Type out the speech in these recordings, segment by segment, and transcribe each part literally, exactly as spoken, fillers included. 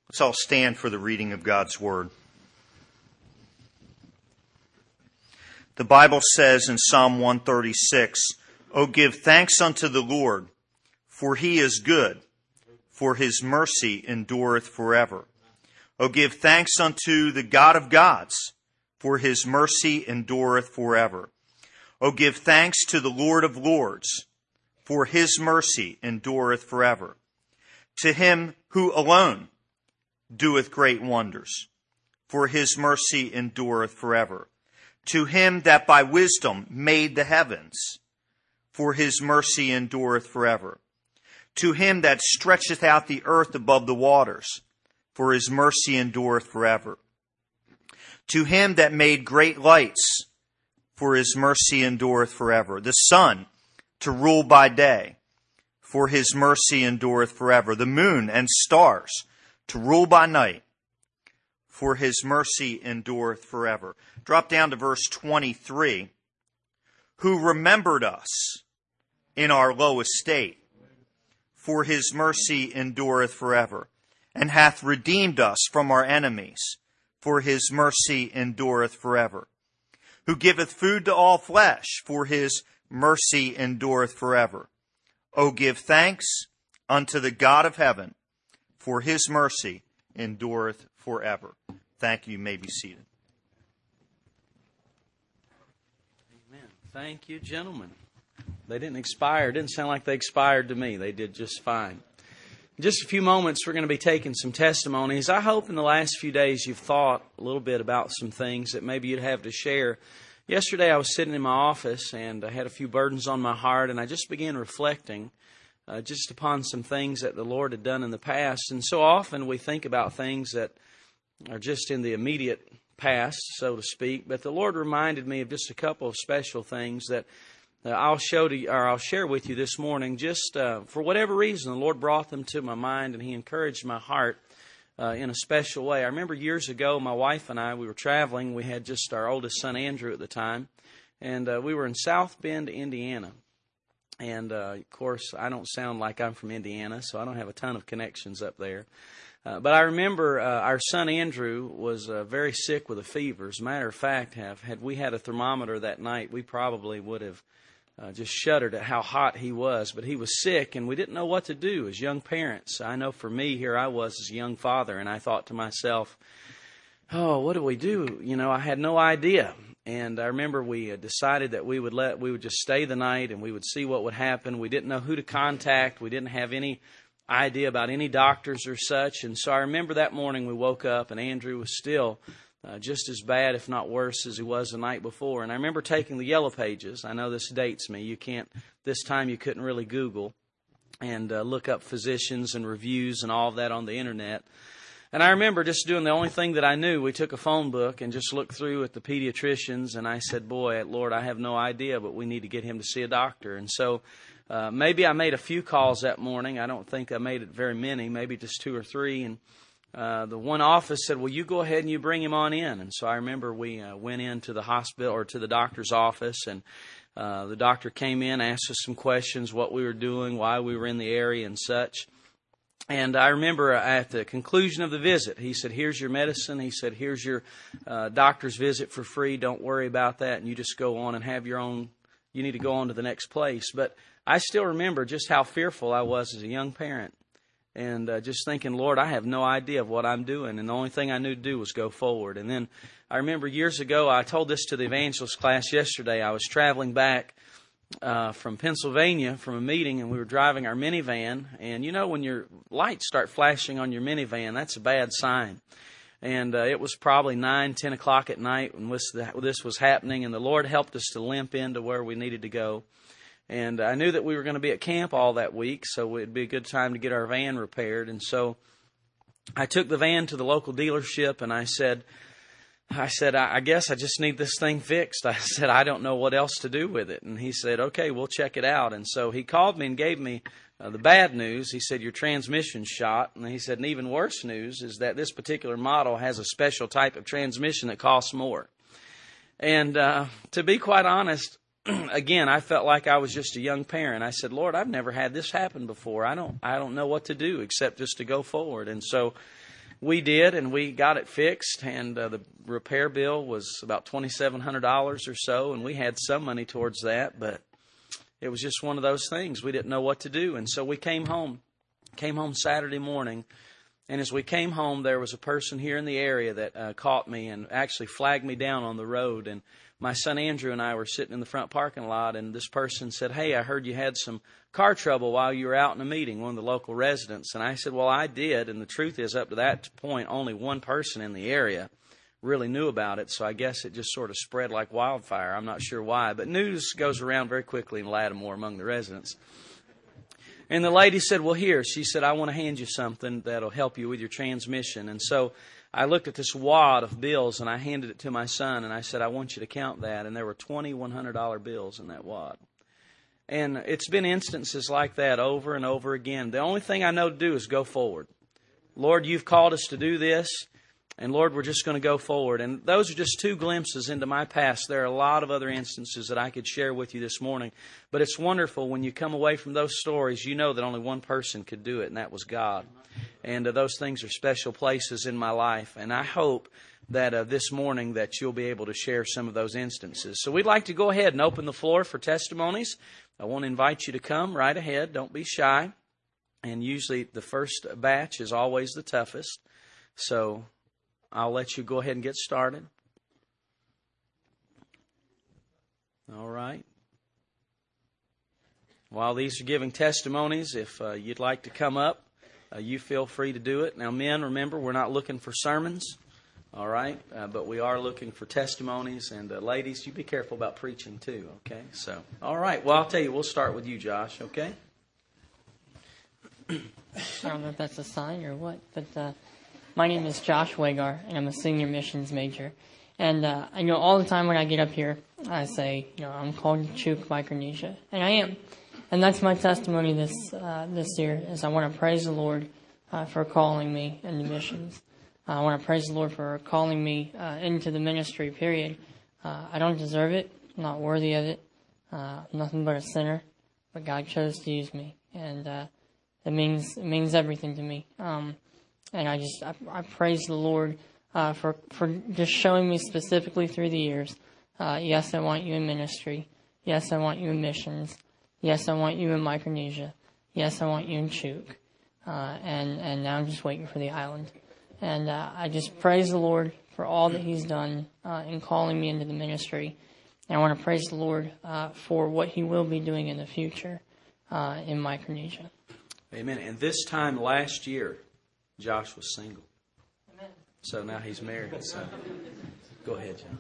Let's all stand for the reading of God's Word. The Bible says in Psalm one thirty-six, "O give thanks unto the Lord, for he is good, for his mercy endureth forever. O give thanks unto the God of gods, for his mercy endureth forever. O give thanks to the Lord of lords, for his mercy endureth forever. To him who alone doeth great wonders, for his mercy endureth forever. To him that by wisdom made the heavens, for his mercy endureth forever. To him that stretcheth out the earth above the waters, for his mercy endureth forever. To him that made great lights, for his mercy endureth forever. The sun to rule by day, for his mercy endureth forever. The moon and stars to rule by night, for his mercy endureth forever." Drop down to verse twenty-three. "Who remembered us in our low estate, for his mercy endureth forever, and hath redeemed us from our enemies, for his mercy endureth forever. Who giveth food to all flesh, for his mercy endureth forever. O give thanks unto the God of heaven, for his mercy endureth forever." Thank you. You may be seated. Amen. Thank you, gentlemen. They didn't expire. It didn't sound like they expired to me. They did just fine. In just a few moments, we're going to be taking some testimonies. I hope in the last few days you've thought a little bit about some things that maybe you'd have to share. Yesterday I was sitting in my office and I had a few burdens on my heart, and I just began reflecting uh, just upon some things that the Lord had done in the past. And so often we think about things that are just in the immediate past, so to speak. But the Lord reminded me of just a couple of special things that uh, I'll show to you, or I'll share with you this morning. Just uh, for whatever reason, the Lord brought them to my mind, and He encouraged my heart uh, in a special way. I remember years ago, my wife and I, we were traveling. We had just our oldest son, Andrew, at the time, and uh, we were in South Bend, Indiana. And, uh, of course, I don't sound like I'm from Indiana, so I don't have a ton of connections up there. Uh, but I remember uh, our son Andrew was uh, very sick with a fever. As a matter of fact, have, had we had a thermometer that night, we probably would have uh, just shuddered at how hot he was. But he was sick, and we didn't know what to do as young parents. I know for me, here I was as a young father, and I thought to myself, oh, what do we do? You know, I had no idea. And I remember we uh, decided that we would let we would just stay the night, and we would see what would happen. We didn't know who to contact. We didn't have any idea about any doctors or such. And so I remember that morning we woke up and Andrew was still uh, just as bad, if not worse, as he was the night before. And I remember taking the Yellow Pages. I know this dates me. You can't, this time you couldn't really Google and uh, look up physicians and reviews and all of that on the internet. And I remember just doing the only thing that I knew. We took a phone book and just looked through at the pediatricians, and I said, boy, Lord, I have no idea, but we need to get him to see a doctor. And so Uh, maybe I made a few calls that morning. I don't think I made it very many, maybe just two or three. And uh, the one office said, well, you go ahead and you bring him on in. And so I remember we uh, went into the hospital or to the doctor's office, and uh, the doctor came in, asked us some questions, what we were doing, why we were in the area and such. And I remember at the conclusion of the visit, he said, here's your medicine. He said, here's your uh, doctor's visit for free. Don't worry about that. And you just go on and have your own, you need to go on to the next place. But I still remember just how fearful I was as a young parent, and uh, just thinking, Lord, I have no idea of what I'm doing, and the only thing I knew to do was go forward. And then I remember years ago, I told this to the evangelist class yesterday. I was traveling back uh, from Pennsylvania from a meeting, and we were driving our minivan. And you know, when your lights start flashing on your minivan, that's a bad sign. And uh, it was probably nine, ten o'clock at night when this, this was happening, and the Lord helped us to limp into where we needed to go. And I knew that we were going to be at camp all that week, so it'd be a good time to get our van repaired. And so I took the van to the local dealership, and I said, I said, I guess I just need this thing fixed. I said, I don't know what else to do with it. And he said, okay, we'll check it out. And so he called me and gave me uh, the bad news. He said, your transmission's shot. And he said, and even worse news is that this particular model has a special type of transmission that costs more. And uh, to be quite honest, again, I felt like I was just a young parent. I said, Lord, I've never had this happen before. I don't I don't know what to do except just to go forward. And so we did, and we got it fixed, and uh, the repair bill was about twenty-seven hundred dollars or so, and we had some money towards that, but it was just one of those things. We didn't know what to do, and so we came home, came home Saturday morning, and as we came home, there was a person here in the area that uh, caught me and actually flagged me down on the road, and my son Andrew and I were sitting in the front parking lot, and this person said, "Hey, I heard you had some car trouble while you were out in a meeting," one of the local residents. And I said, "Well, I did, and the truth is, up to that point, only one person in the area really knew about it, so I guess it just sort of spread like wildfire. I'm not sure why, but news goes around very quickly in Lattimore among the residents." And the lady said, "Well, here," she said, "I want to hand you something that'll help you with your transmission." And so I looked at this wad of bills, and I handed it to my son, and I said, "I want you to count that." And there were twenty one hundred dollar bills in that wad. And it's been instances like that over and over again. The only thing I know to do is go forward. Lord, you've called us to do this, and Lord, we're just going to go forward. And those are just two glimpses into my past. There are a lot of other instances that I could share with you this morning. But it's wonderful when you come away from those stories, you know that only one person could do it, and that was God. And uh, those things are special places in my life. And I hope that uh, this morning that you'll be able to share some of those instances. So we'd like to go ahead and open the floor for testimonies. I want to invite you to come right ahead. Don't be shy. And usually the first batch is always the toughest. So I'll let you go ahead and get started. All right. While these are giving testimonies, if uh, you'd like to come up, uh, you feel free to do it. Now, men, remember, we're not looking for sermons, all right? Uh, but we are looking for testimonies. And uh, ladies, you be careful about preaching too, okay? So, all right. Well, I'll tell you, we'll start with you, Josh, okay? I don't know if that's a sign or what, but uh, my name is Josh Wagar, and I'm a senior missions major. And uh, I know all the time when I get up here, I say, you know, I'm called to Chuuk, Micronesia, and I am. And that's my testimony this uh, this year, is I want to praise the Lord uh, for calling me into missions. Uh, I want to praise the Lord for calling me uh, into the ministry, period. Uh, I don't deserve it. I'm not worthy of it. Uh, I'm nothing but a sinner, but God chose to use me. And uh, it means it means everything to me. Um, and I just, I, I praise the Lord uh, for, for just showing me specifically through the years, uh, yes, I want you in ministry. Yes, I want you in missions. Yes, I want you in Micronesia. Yes, I want you in Chuuk. Uh, and, and now I'm just waiting for the island. And uh, I just praise the Lord for all that He's done uh, in calling me into the ministry. And I want to praise the Lord uh, for what He will be doing in the future uh, in Micronesia. Amen. And this time last year, Josh was single. Amen. So now he's married. So go ahead, John.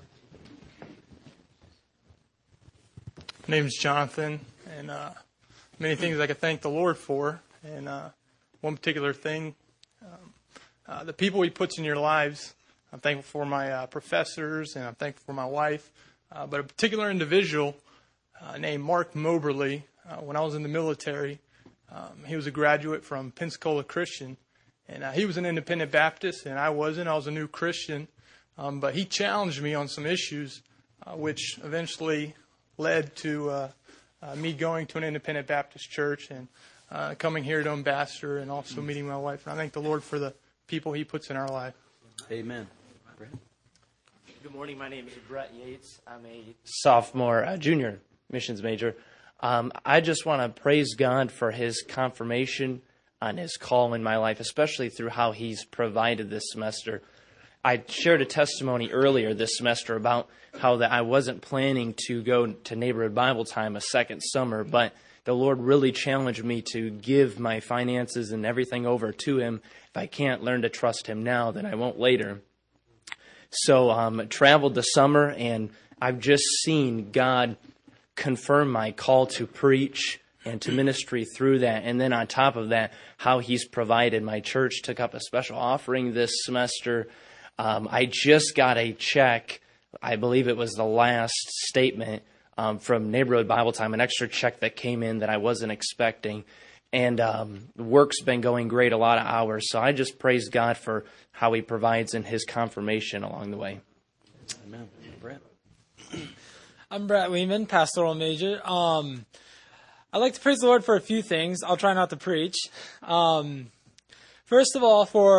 My name is Jonathan, and uh, many things I could thank the Lord for. And uh, one particular thing, um, uh, the people He puts in your lives. I'm thankful for my uh, professors, and I'm thankful for my wife. Uh, but a particular individual uh, named Mark Moberly, uh, when I was in the military, um, he was a graduate from Pensacola Christian. And uh, he was an independent Baptist, and I wasn't. I was a new Christian. Um, but he challenged me on some issues, uh, which eventually led to uh, uh, me going to an independent Baptist church and uh, coming here to Ambassador and also meeting my wife. And I thank the Lord for the people He puts in our life. Amen. Brett? Good morning. My name is Brett Yates. I'm a sophomore, uh, junior missions major. Um, I just want to praise God for His confirmation on His call in my life, especially through how He's provided this semester. I shared a testimony earlier this semester about how that I wasn't planning to go to Neighborhood Bible Time a second summer, but the Lord really challenged me to give my finances and everything over to Him. If I can't learn to trust Him now, then I won't later. So um, traveled the summer, and I've just seen God confirm my call to preach and to ministry through that. And then on top of that, how He's provided. My church took up a special offering this semester. Um, I just got a check, I believe it was the last statement um, from Neighborhood Bible Time, an extra check that came in that I wasn't expecting. And um, work's been going great, a lot of hours. So I just praise God for how He provides and His confirmation along the way. Amen. Brett? I'm Brett Weeman, pastoral major. Um, I'd like to praise the Lord for a few things. I'll try not to preach. Um, first of all, for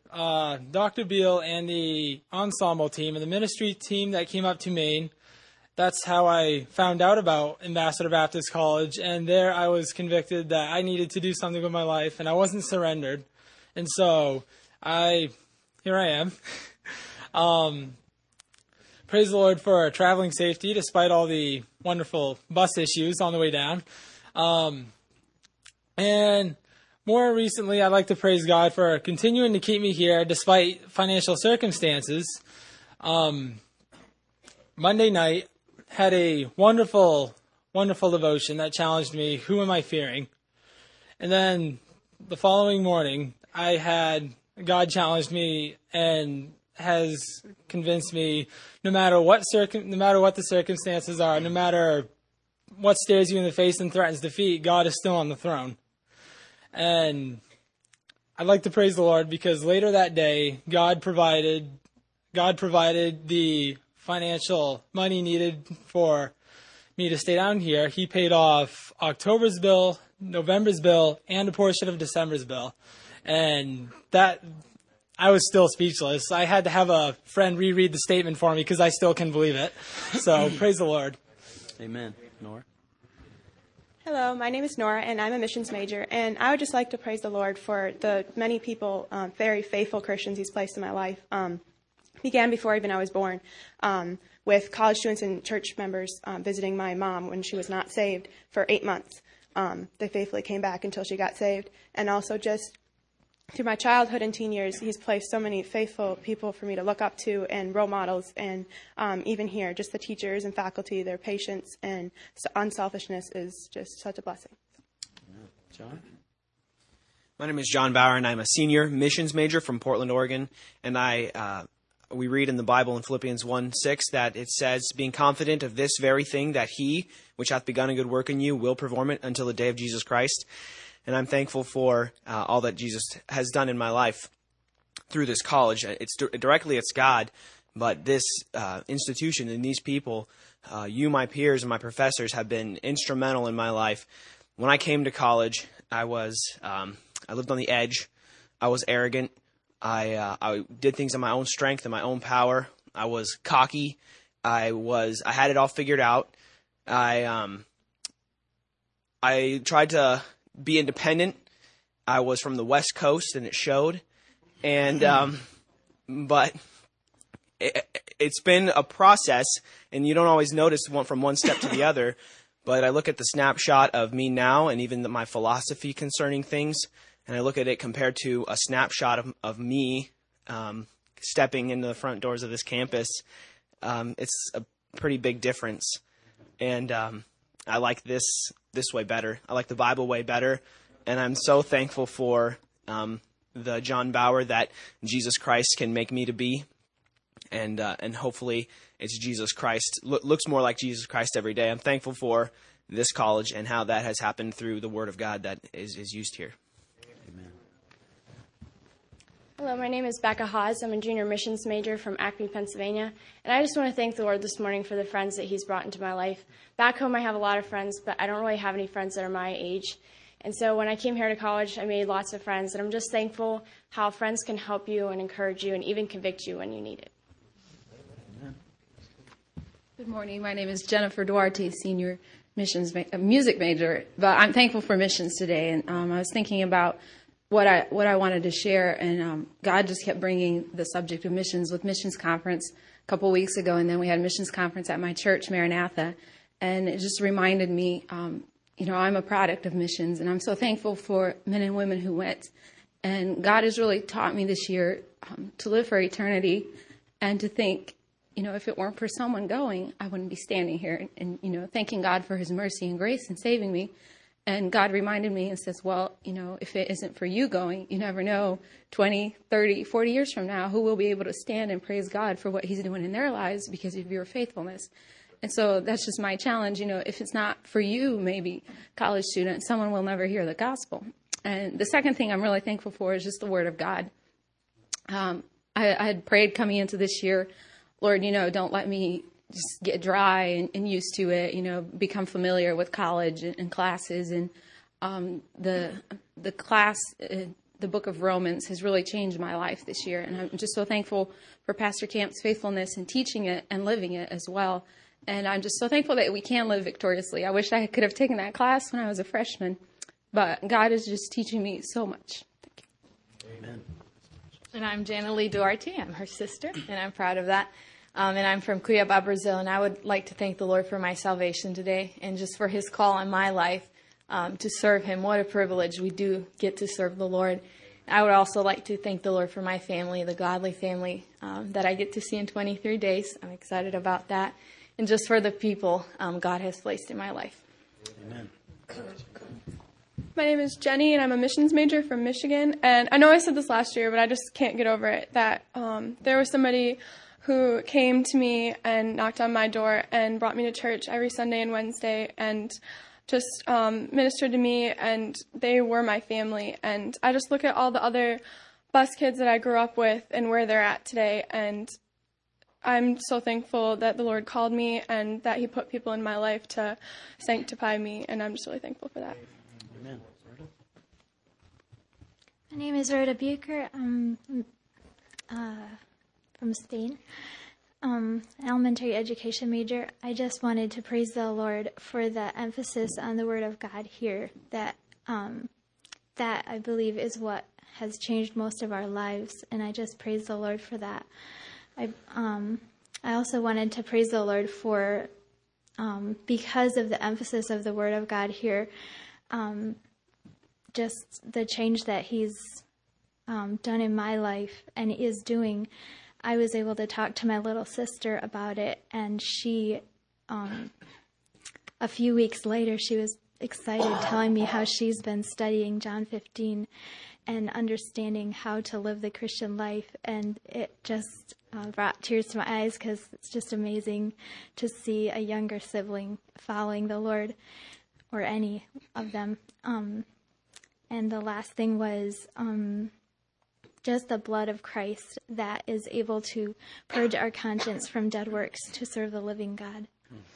uh, Doctor Beal and the ensemble team and the ministry team that came up to Maine. That's how I found out about Ambassador Baptist College, and there I was convicted that I needed to do something with my life, and I wasn't surrendered. And so I, here I am. um, praise the Lord for traveling safety despite all the wonderful bus issues on the way down. Um, and more recently, I'd like to praise God for continuing to keep me here despite financial circumstances. Um, Monday night, had a wonderful, wonderful devotion that challenged me, who am I fearing? And then the following morning, I had, God challenged me and has convinced me, no matter what circum, no matter what the circumstances are, no matter what stares you in the face and threatens defeat, God is still on the throne. And I'd like to praise the Lord because later that day, God provided, God provided the financial money needed for me to stay down here. He paid off October's bill, November's bill, and a portion of December's bill. And that, I was still speechless. I had to have a friend reread the statement for me because I still can't believe it. So praise the Lord. Amen. Nora? Hello, my name is Nora, and I'm a missions major. And I would just like to praise the Lord for the many people, um, very faithful Christians He's placed in my life. Um, began before even I was born, um, with college students and church members um, visiting my mom when she was not saved for eight months. Um, they faithfully came back until she got saved. And also just through my childhood and teen years, He's placed so many faithful people for me to look up to and role models. And um, even here, just the teachers and faculty, their patience and unselfishness is just such a blessing. John? My name is John Bauer, and I'm a senior missions major from Portland, Oregon. And I, uh, we read in the Bible in Philippians one six that it says, being confident of this very thing, that He, which hath begun a good work in you, will perform it until the day of Jesus Christ. And I'm thankful for uh, all that Jesus has done in my life through this college. It's directly it's God, but this uh, institution and these people, uh, you, my peers, and my professors have been instrumental in my life. When I came to college, I was um, I lived on the edge. I was arrogant. I uh, I did things on my own strength and my own power. I was cocky. I was I had it all figured out. I um I tried to be independent. I was from the West Coast, and it showed. And um, but it, it's been a process, and you don't always notice one from one step to the other. But I look at the snapshot of me now, and even the, my philosophy concerning things, and I look at it compared to a snapshot of, of me um, stepping into the front doors of this campus. Um, it's a pretty big difference, and um, I like this this way better. I like the Bible way better, and I'm so thankful for um, the John Bauer that Jesus Christ can make me to be, and uh, and hopefully it's Jesus Christ. Lo- looks more like Jesus Christ every day. I'm thankful for this college and how that has happened through the Word of God that is, is used here. Amen. Hello, my name is Becca Hawes. I'm a junior missions major from Acme, Pennsylvania. And I just want to thank the Lord this morning for the friends that He's brought into my life. Back home, I have a lot of friends, but I don't really have any friends that are my age. And so when I came here to college, I made lots of friends. And I'm just thankful how friends can help you and encourage you and even convict you when you need it. Good morning. My name is Jennifer Duarte, senior missions ma- uh, music major. But I'm thankful for missions today. And um, I was thinking about what I what I wanted to share, and um, God just kept bringing the subject of missions with missions conference a couple weeks ago, and then we had missions conference at my church, Maranatha, and it just reminded me, um, you know, I'm a product of missions, and I'm so thankful for men and women who went. And God has really taught me this year um, to live for eternity and to think, you know, if it weren't for someone going, I wouldn't be standing here and, and, you know, thanking God for His mercy and grace and saving me. And God reminded me and says, well, you know, if it isn't for you going, you never know twenty, thirty, forty years from now who will be able to stand and praise God for what He's doing in their lives because of your faithfulness. And so that's just my challenge. You know, if it's not for you, maybe college student, someone will never hear the gospel. And the second thing I'm really thankful for is just the Word of God. Um, I, I had prayed coming into this year, Lord, you know, don't let me just get dry and, and used to it, you know, become familiar with college and, and classes. And um, the the class uh, the book of Romans has really changed my life this year. And I'm just so thankful for Pastor Camp's faithfulness in teaching it and living it as well. And I'm just so thankful that we can live victoriously. I wish I could have taken that class when I was a freshman, but God is just teaching me so much. Thank you. Amen. And I'm Jana Lee Duarte. I'm her sister, and I'm proud of that. Um, and I'm from Cuiabá, Brazil, and I would like to thank the Lord for my salvation today and just for his call on my life um, to serve him. What a privilege we do get to serve the Lord. I would also like to thank the Lord for my family, the godly family um, that I get to see in twenty-three days. I'm excited about that. And just for the people um, God has placed in my life. Amen. My name is Jenny, and I'm a missions major from Michigan. And I know I said this last year, but I just can't get over it, that um, there was somebody who came to me and knocked on my door and brought me to church every Sunday and Wednesday and just um, ministered to me, and they were my family. And I just look at all the other bus kids that I grew up with and where they're at today, and I'm so thankful that the Lord called me and that he put people in my life to sanctify me, and I'm just really thankful for that. Amen. My name is Rhoda Bucher. I'm uh, from Spain. Um, elementary education major. I just wanted to praise the Lord for the emphasis on the Word of God here. That um, that I believe is what has changed most of our lives, and I just praise the Lord for that. I um, I also wanted to praise the Lord for um, because of the emphasis of the Word of God here. Um, just the change that he's um, done in my life and is doing. I was able to talk to my little sister about it, and she, um, a few weeks later, she was excited telling me how she's been studying John fifteen and understanding how to live the Christian life, and it just uh, brought tears to my eyes because it's just amazing to see a younger sibling following the Lord, or any of them. Um, and the last thing was um, just the blood of Christ that is able to purge our conscience from dead works to serve the living God.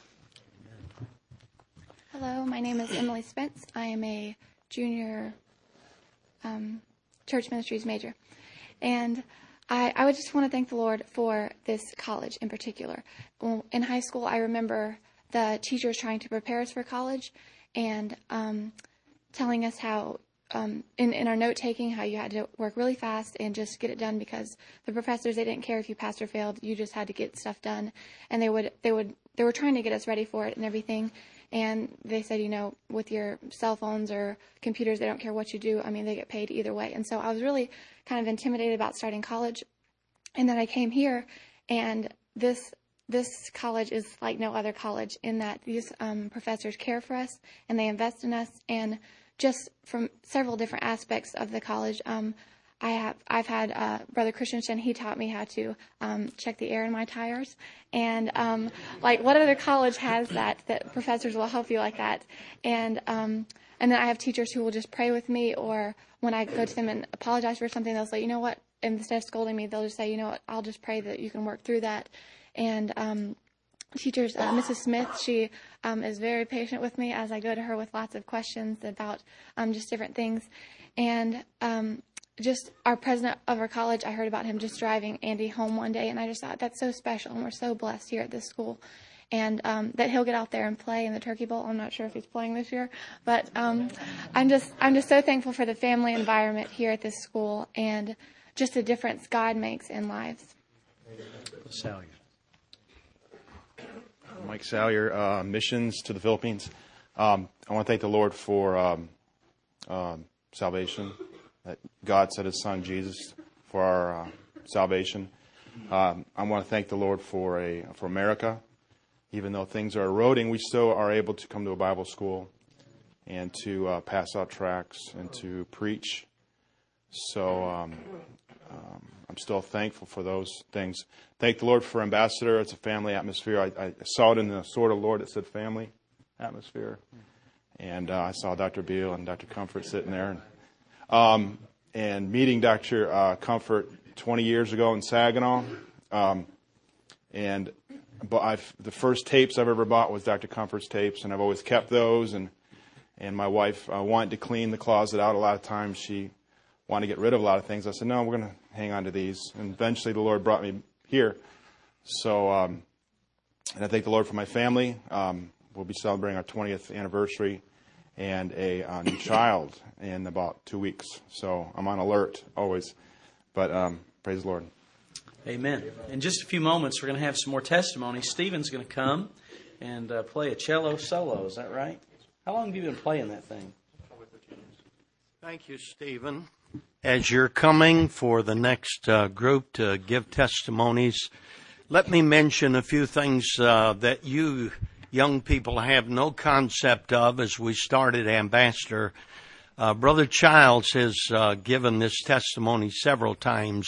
Hello, my name is Emily Spence. I am a junior um, church ministries major. And I, I would just want to thank the Lord for this college in particular. Well, in high school, I remember the teachers trying to prepare us for college and um, telling us how, um, in, in our note-taking, how you had to work really fast and just get it done because the professors, they didn't care if you passed or failed. You just had to get stuff done. And they would, they would, they were trying to get us ready for it and everything. And they said, you know, with your cell phones or computers, they don't care what you do. I mean, they get paid either way. And so I was really kind of intimidated about starting college. And then I came here, and this this college is like no other college in that these um, professors care for us, and they invest in us. And just from several different aspects of the college, um, I have, I've had uh, Brother Christensen, he taught me how to um, check the air in my tires. And, um, like, what other college has that, that professors will help you like that? And um, and then I have teachers who will just pray with me, or when I go to them and apologize for something, they'll say, you know what, instead of scolding me, they'll just say, you know what, I'll just pray that you can work through that. And um, teachers, uh, Missus Smith, she um, is very patient with me as I go to her with lots of questions about um, just different things. And um just our president of our college, I heard about him just driving Andy home one day, and I just thought that's so special, and we're so blessed here at this school. And um, that he'll get out there and play in the Turkey Bowl. I'm not sure if he's playing this year, but um, I'm just I'm just so thankful for the family environment here at this school and just the difference God makes in lives. Salyer. Mike Salyer, uh, missions to the Philippines. Um, I want to thank the Lord for um, um, salvation. That God sent His Son Jesus for our uh, salvation. Um, I want to thank the Lord for a for America. Even though things are eroding, we still are able to come to a Bible school and to uh, pass out tracts and to preach. So um, um, I'm still thankful for those things. Thank the Lord for Ambassador. It's a family atmosphere. I, I saw it in the sword of the Lord. It said family atmosphere. And uh, I saw Doctor Beal and Doctor Comfort sitting there. And, Um, and meeting Doctor Uh, Comfort twenty years ago in Saginaw, um, and but I've, the first tapes I've ever bought was Doctor Comfort's tapes, and I've always kept those. And and my wife uh, wanted to clean the closet out. A lot of times she wanted to get rid of a lot of things. I said, no, we're going to hang on to these. And eventually the Lord brought me here. So, um, and I thank the Lord for my family. Um, we'll be celebrating our twentieth anniversary and a uh, new child in about two weeks. So I'm on alert always. But um, praise the Lord. Amen. In just a few moments, we're going to have some more testimony. Stephen's going to come and uh, play a cello solo. Is that right? How long have you been playing that thing? Thank you, Stephen. As you're coming for the next uh, group to give testimonies, let me mention a few things uh, that you young people have no concept of as we started Ambassador. Uh, Brother Childs has uh, given this testimony several times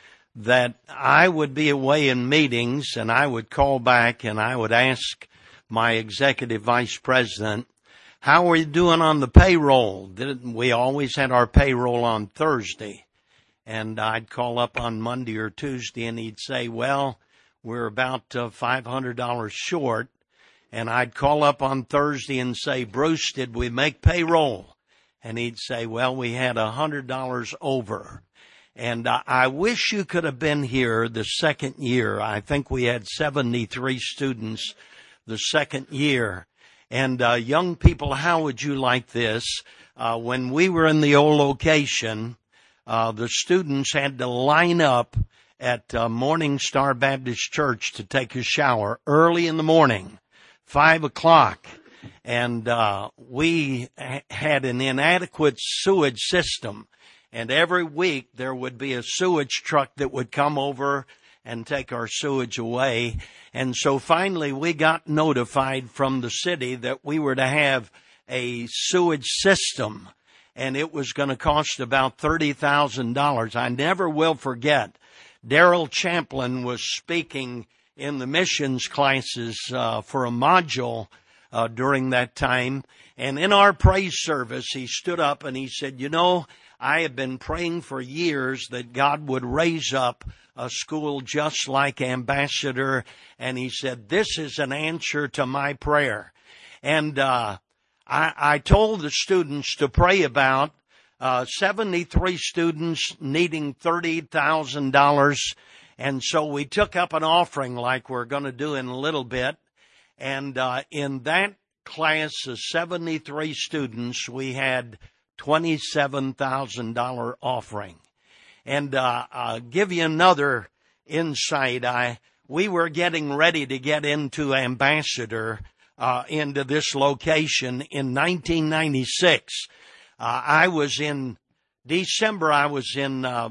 that I would be away in meetings and I would call back and I would ask my executive vice president, how are you doing on the payroll? Didn't we always had our payroll on Thursday? And I'd call up on Monday or Tuesday and he'd say, well, we're about uh, five hundred dollars short. And I'd call up on Thursday and say, Bruce, did we make payroll? And he'd say, well, we had one hundred dollars over. And uh, I wish you could have been here the second year. I think we had seventy-three students the second year. And uh, young people, how would you like this? Uh, when we were in the old location, uh, the students had to line up at uh, Morning Star Baptist Church to take a shower early in the morning, five o'clock. And uh, we ha- had an inadequate sewage system. And every week there would be a sewage truck that would come over and take our sewage away. And so finally we got notified from the city that we were to have a sewage system. And it was going to cost about thirty thousand dollars. I never will forget. Daryl Champlin was speaking in the missions classes uh, for a module uh, during that time. And in our praise service, he stood up and he said, you know, I have been praying for years that God would raise up a school just like Ambassador. And he said, this is an answer to my prayer. And uh, I, I told the students to pray about uh, seventy-three students needing thirty thousand dollars. And so we took up an offering like we're going to do in a little bit. And uh, in that class of seventy-three students, we had twenty-seven thousand dollars offering. And uh, I'll give you another insight. I we were getting ready to get into Ambassador, uh, into this location in nineteen ninety-six. Uh, I was in December, I was in uh,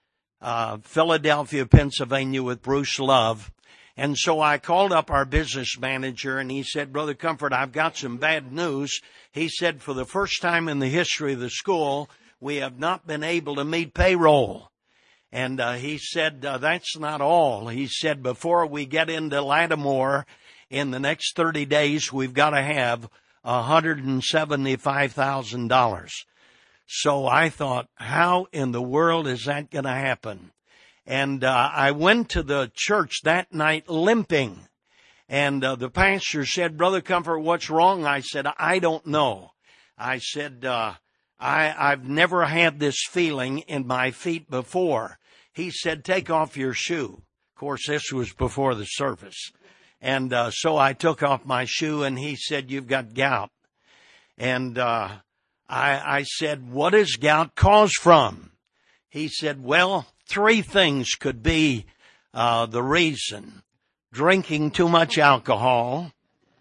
uh, Philadelphia, Pennsylvania with Bruce Love. And so I called up our business manager and he said, Brother Comfort, I've got some bad news. He said, for the first time in the history of the school, we have not been able to meet payroll. And uh, he said, uh, that's not all. He said, before we get into Lattimore in the next thirty days, we've got to have one hundred seventy-five thousand dollars. So I thought, how in the world is that going to happen? And uh, I went to the church that night limping. And uh, the pastor said, Brother Comfort, what's wrong? I said, I don't know. I said, uh, I, I've never had this feeling in my feet before. He said, take off your shoe. Of course, this was before the service. And uh, so I took off my shoe and he said, you've got gout. And uh, I, I said, what is gout caused from? He said, well, three things could be uh, the reason. Drinking too much alcohol.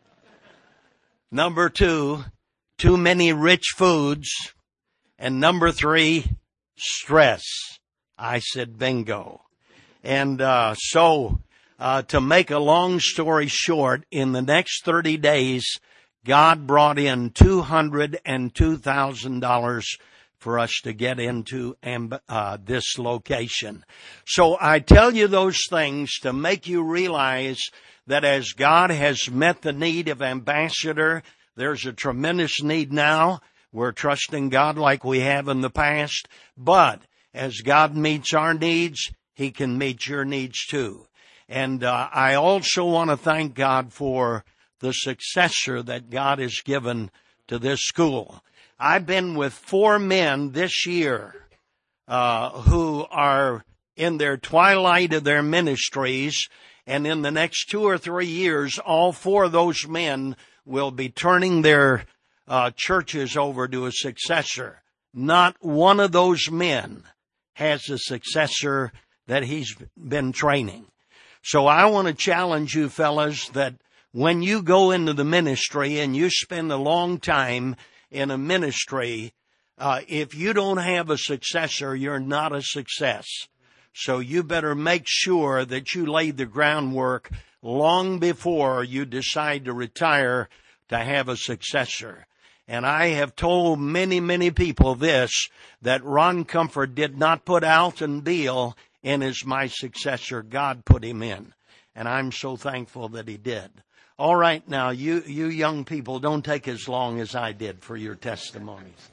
Number two, too many rich foods. And number three, stress. I said, bingo. And uh, so uh, to make a long story short, in the next thirty days, God brought in two hundred two thousand dollars for us to get into uh, this location. So I tell you those things to make you realize that as God has met the need of Ambassador, there's a tremendous need now. We're trusting God like we have in the past. But as God meets our needs, He can meet your needs too. And uh, I also want to thank God for the successor that God has given to this school. I've been with four men this year uh, who are in their twilight of their ministries, and in the next two or three years, all four of those men will be turning their uh, churches over to a successor. Not one of those men has a successor that he's been training. So I want to challenge you fellas that when you go into the ministry and you spend a long time in a ministry, uh, if you don't have a successor, you're not a success. So you better make sure that you lay the groundwork long before you decide to retire to have a successor. And I have told many, many people this, that Ron Comfort did not put Alton Beal in as my successor. God put him in. And I'm so thankful that he did. All right, now, you, you young people, don't take as long as I did for your testimonies.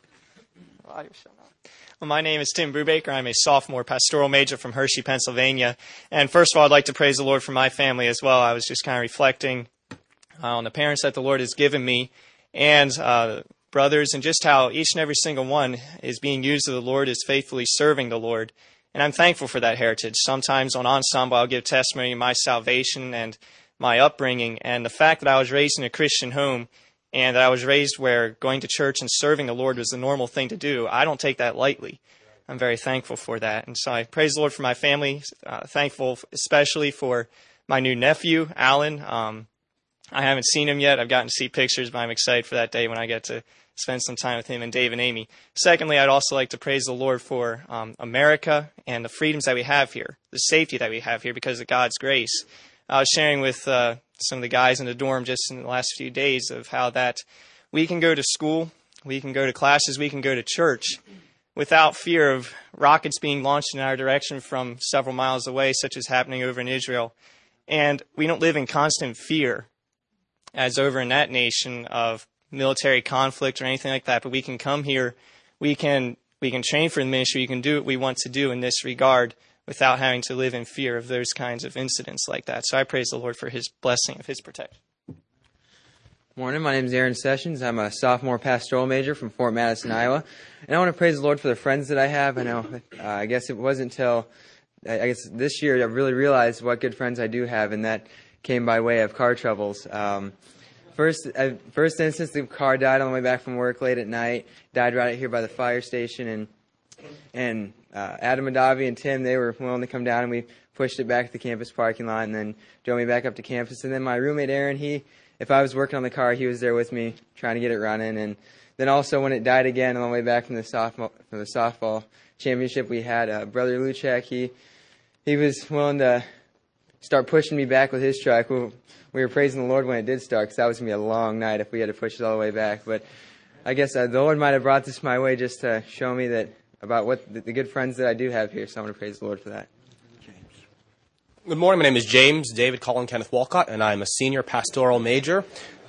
Well, my name is Tim Brubaker. I'm a sophomore pastoral major from Hershey, Pennsylvania. And first of all, I'd like to praise the Lord for my family as well. I was just kind of reflecting uh, on the parents that the Lord has given me, and uh, brothers, and just how each and every single one is being used of the Lord, is faithfully serving the Lord. And I'm thankful for that heritage. Sometimes on Ensemble, I'll give testimony of my salvation and my upbringing, and the fact that I was raised in a Christian home, and that I was raised where going to church and serving the Lord was the normal thing to do. I don't take that lightly. I'm very thankful for that. And so I praise the Lord for my family, uh, thankful especially for my new nephew, Alan. Um, I haven't seen him yet. I've gotten to see pictures, but I'm excited for that day when I get to spend some time with him and Dave and Amy. Secondly, I'd also like to praise the Lord for um, America and the freedoms that we have here, the safety that we have here because of God's grace. I was sharing with uh, some of the guys in the dorm just in the last few days of how that we can go to school, we can go to classes, we can go to church without fear of rockets being launched in our direction from several miles away, such as happening over in Israel. And we don't live in constant fear as over in that nation of military conflict or anything like that, but we can come here, we can we can train for the ministry, we can do what we want to do in this regard without having to live in fear of those kinds of incidents like that. So I praise the Lord for his blessing of his protection. Morning, my name is Aaron Sessions. I'm a sophomore pastoral major from Fort Madison, Iowa. And I want to praise the Lord for the friends that I have. I know, uh, I guess it wasn't until, I guess this year I really realized what good friends I do have, and that came by way of car troubles. Um, first, uh, first instance, the car died on the way back from work late at night, died right out here by the fire station, and and uh, Adam and Davi and Tim, they were willing to come down, and we pushed it back to the campus parking lot and then drove me back up to campus. And then my roommate Aaron, he, if I was working on the car, he was there with me trying to get it running. And then also when it died again on the way back from the softball, from the softball championship we had, uh, Brother Luchak, he he was willing to start pushing me back with his truck. We, we were praising the Lord when it did start, because that was going to be a long night if we had to push it all the way back. But I guess uh, the Lord might have brought this my way just to show me that about what the, the good friends that I do have here. So I want to praise the Lord for that. Good morning. My name is James David Colin Kenneth Walcott, and I'm a senior pastoral major,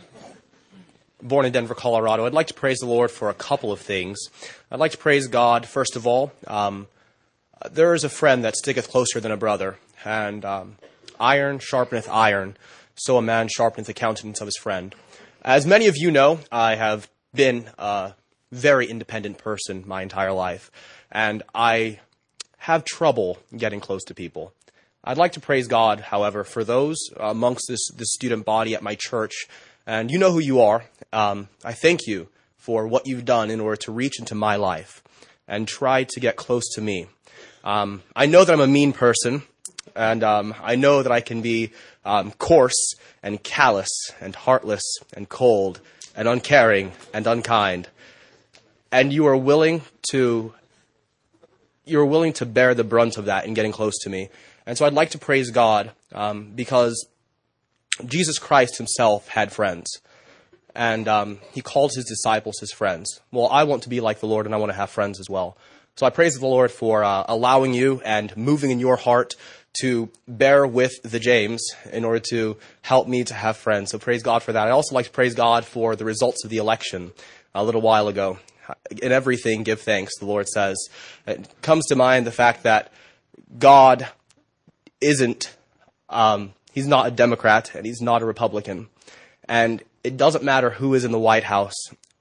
born in Denver, Colorado. I'd like to praise the Lord for a couple of things. I'd like to praise God, first of all. Um, there is a friend that sticketh closer than a brother, and um, iron sharpeneth iron, so a man sharpeneth the countenance of his friend. As many of you know, I have been a very independent person my entire life, and I have trouble getting close to people. I'd like to praise God, however, for those amongst this, this student body at my church, and you know who you are. Um, I thank you for what you've done in order to reach into my life and try to get close to me. Um, I know that I'm a mean person, and um, I know that I can be um, coarse and callous and heartless and cold and uncaring and unkind. And you are willing to you are willing to bear the brunt of that in getting close to me. And so I'd like to praise God um, because Jesus Christ himself had friends. And um, he called his disciples his friends. Well, I want to be like the Lord, and I want to have friends as well. So I praise the Lord for uh, allowing you and moving in your heart to bear with the James in order to help me to have friends. So praise God for that. I'd also like to praise God for the results of the election a little while ago. In everything, give thanks, the Lord says. It comes to mind the fact that God isn't, um, he's not a Democrat and he's not a Republican. And it doesn't matter who is in the White House.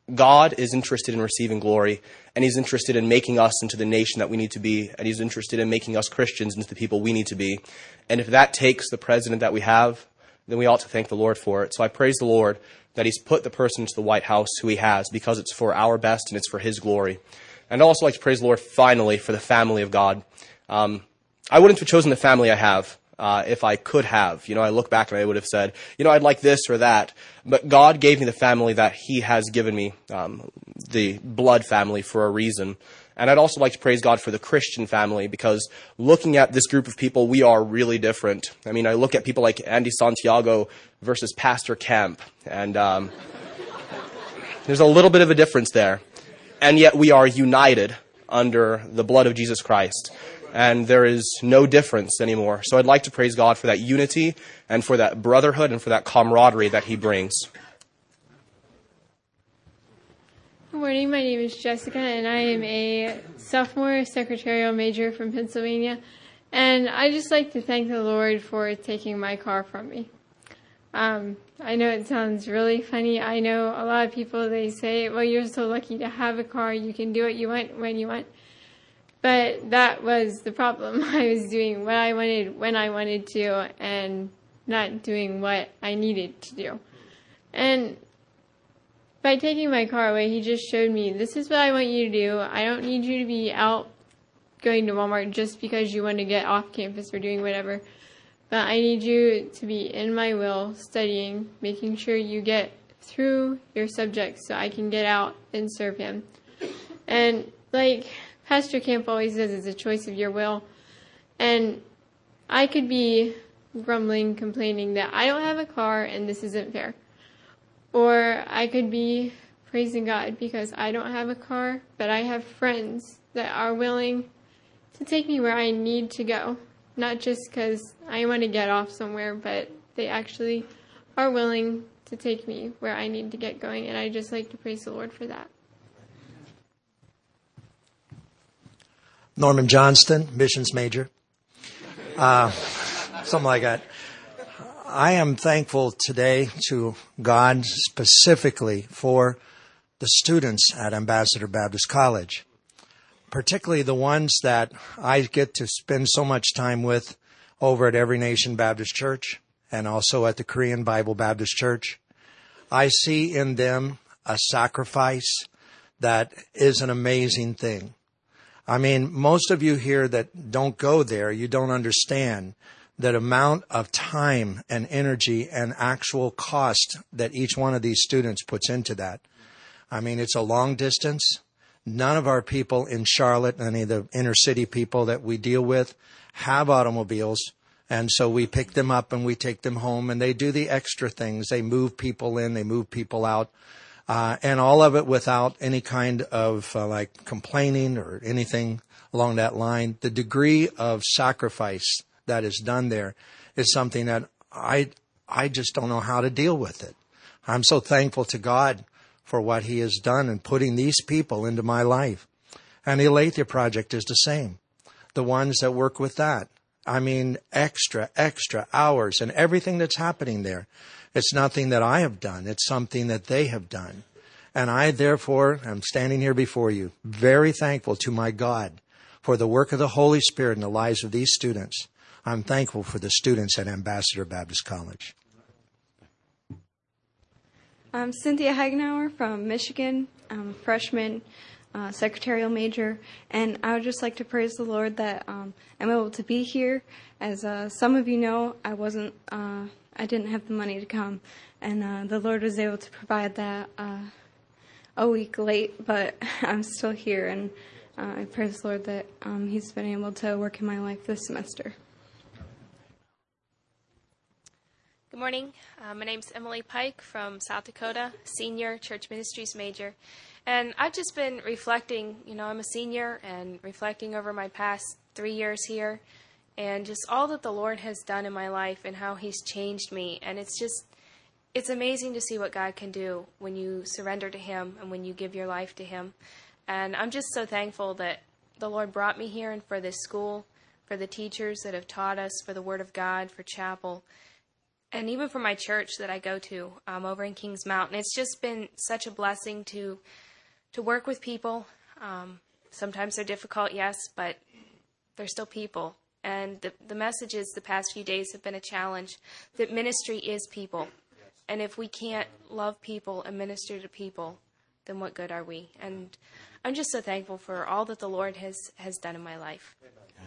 God is interested in receiving glory, and he's interested in making us into the nation that we need to be, and he's interested in making us Christians into the people we need to be. And if that takes the president that we have, then we ought to thank the Lord for it. So I praise the Lord that he's put the person into the White House who he has, because it's for our best and it's for his glory. And I'd also like to praise the Lord, finally, for the family of God. Um, I wouldn't have chosen the family I have uh, if I could have. You know, I look back and I would have said, you know, I'd like this or that. But God gave me the family that he has given me, um, the blood family, for a reason. And I'd also like to praise God for the Christian family, because looking at this group of people, we are really different. I mean, I look at people like Andy Santiago versus Pastor Kemp, and um, there's a little bit of a difference there. And yet we are united under the blood of Jesus Christ. And there is no difference anymore. So I'd like to praise God for that unity and for that brotherhood and for that camaraderie that he brings. Good morning. My name is Jessica, and I am a sophomore secretarial major from Pennsylvania. And I just like to thank the Lord for taking my car from me. Um, I know it sounds really funny. I know a lot of people, they say, well, you're so lucky to have a car. You can do what you want when you want. But that was the problem. I was doing what I wanted when I wanted to and not doing what I needed to do. And by taking my car away, he just showed me, this is what I want you to do. I don't need you to be out going to Walmart just because you want to get off campus or doing whatever. But I need you to be in my will, studying, making sure you get through your subjects so I can get out and serve him. And like Pastor Camp always says, it's a choice of your will. And I could be grumbling, complaining that I don't have a car and this isn't fair. Or I could be praising God because I don't have a car, but I have friends that are willing to take me where I need to go. Not just because I want to get off somewhere, but they actually are willing to take me where I need to get going. And I just like to praise the Lord for that. Norman Johnston, missions major. Uh, something like that. I am thankful today to God specifically for the students at Ambassador Baptist College, particularly the ones that I get to spend so much time with over at Every Nation Baptist Church and also at the Korean Bible Baptist Church. I see in them a sacrifice that is an amazing thing. I mean, most of you here that don't go there, you don't understand that amount of time and energy and actual cost that each one of these students puts into that. I mean, it's a long distance. None of our people in Charlotte, any of the inner city people that we deal with, have automobiles. And so we pick them up and we take them home, and they do the extra things. They move people in, they move people out. Uh, and all of it without any kind of uh, like complaining or anything along that line. The degree of sacrifice that is done there is something that I I just don't know how to deal with it. I'm so thankful to God for what he has done in putting these people into my life. And the Aletheia Project is the same. The ones that work with that. I mean, extra, extra hours and everything that's happening there. It's nothing that I have done. It's something that they have done. And I, therefore, am standing here before you, very thankful to my God for the work of the Holy Spirit in the lives of these students. I'm thankful for the students at Ambassador Baptist College. I'm Cynthia Hagenauer from Michigan. I'm a freshman, uh, secretarial major, and I would just like to praise the Lord that um, I'm able to be here. As uh, some of you know, I wasn't, uh, I didn't have the money to come, and uh, the Lord was able to provide that uh, a week late, but I'm still here, and uh, I praise the Lord that um, He's been able to work in my life this semester. Good morning. Uh, my name's Emily Pike from South Dakota, senior church ministries major. And I've just been reflecting, you know, I'm a senior and reflecting over my past three years here and just all that the Lord has done in my life and how he's changed me. And it's just, it's amazing to see what God can do when you surrender to him and when you give your life to him. And I'm just so thankful that the Lord brought me here and for this school, for the teachers that have taught us, for the Word of God, for chapel. and even for my church that I go to um, over in Kings Mountain. It's just been such a blessing to to work with people. Um, sometimes they're difficult, yes, but they're still people. And the, the messages the past few days have been a challenge, that ministry is people. And if we can't love people and minister to people, then what good are we? And I'm just so thankful for all that the Lord has, has done in my life.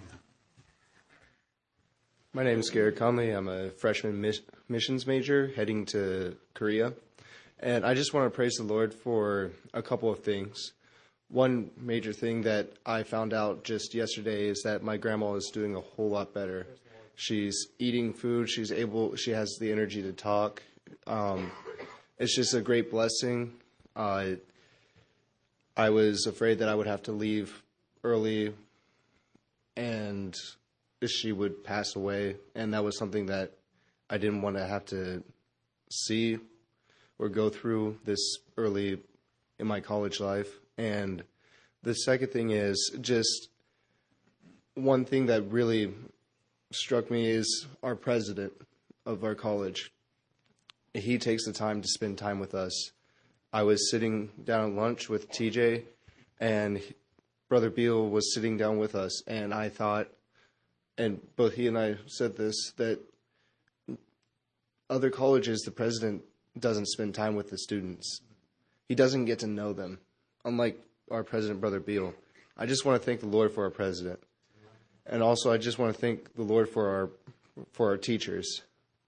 My name is Garrett Conley. I'm a freshman mis- missions major heading to Korea. And I just want to praise the Lord for a couple of things. One major thing that I found out just yesterday is that my grandma is doing a whole lot better. She's eating food. She's able, she has the energy to talk. Um, it's just a great blessing. Uh, I was afraid that I would have to leave early and she would pass away. And that was something that I didn't want to have to see or go through this early in my college life. And the second thing is just one thing that really struck me is our president of our college. He takes the time to spend time with us. I was sitting down at lunch with T J, and Brother Beal was sitting down with us, and I thought, and both he and I said this, that other colleges, the president doesn't spend time with the students. He doesn't get to know them, unlike our president, Brother Beal. I just want to thank the Lord for our president. And also, I just want to thank the Lord for our for our teachers.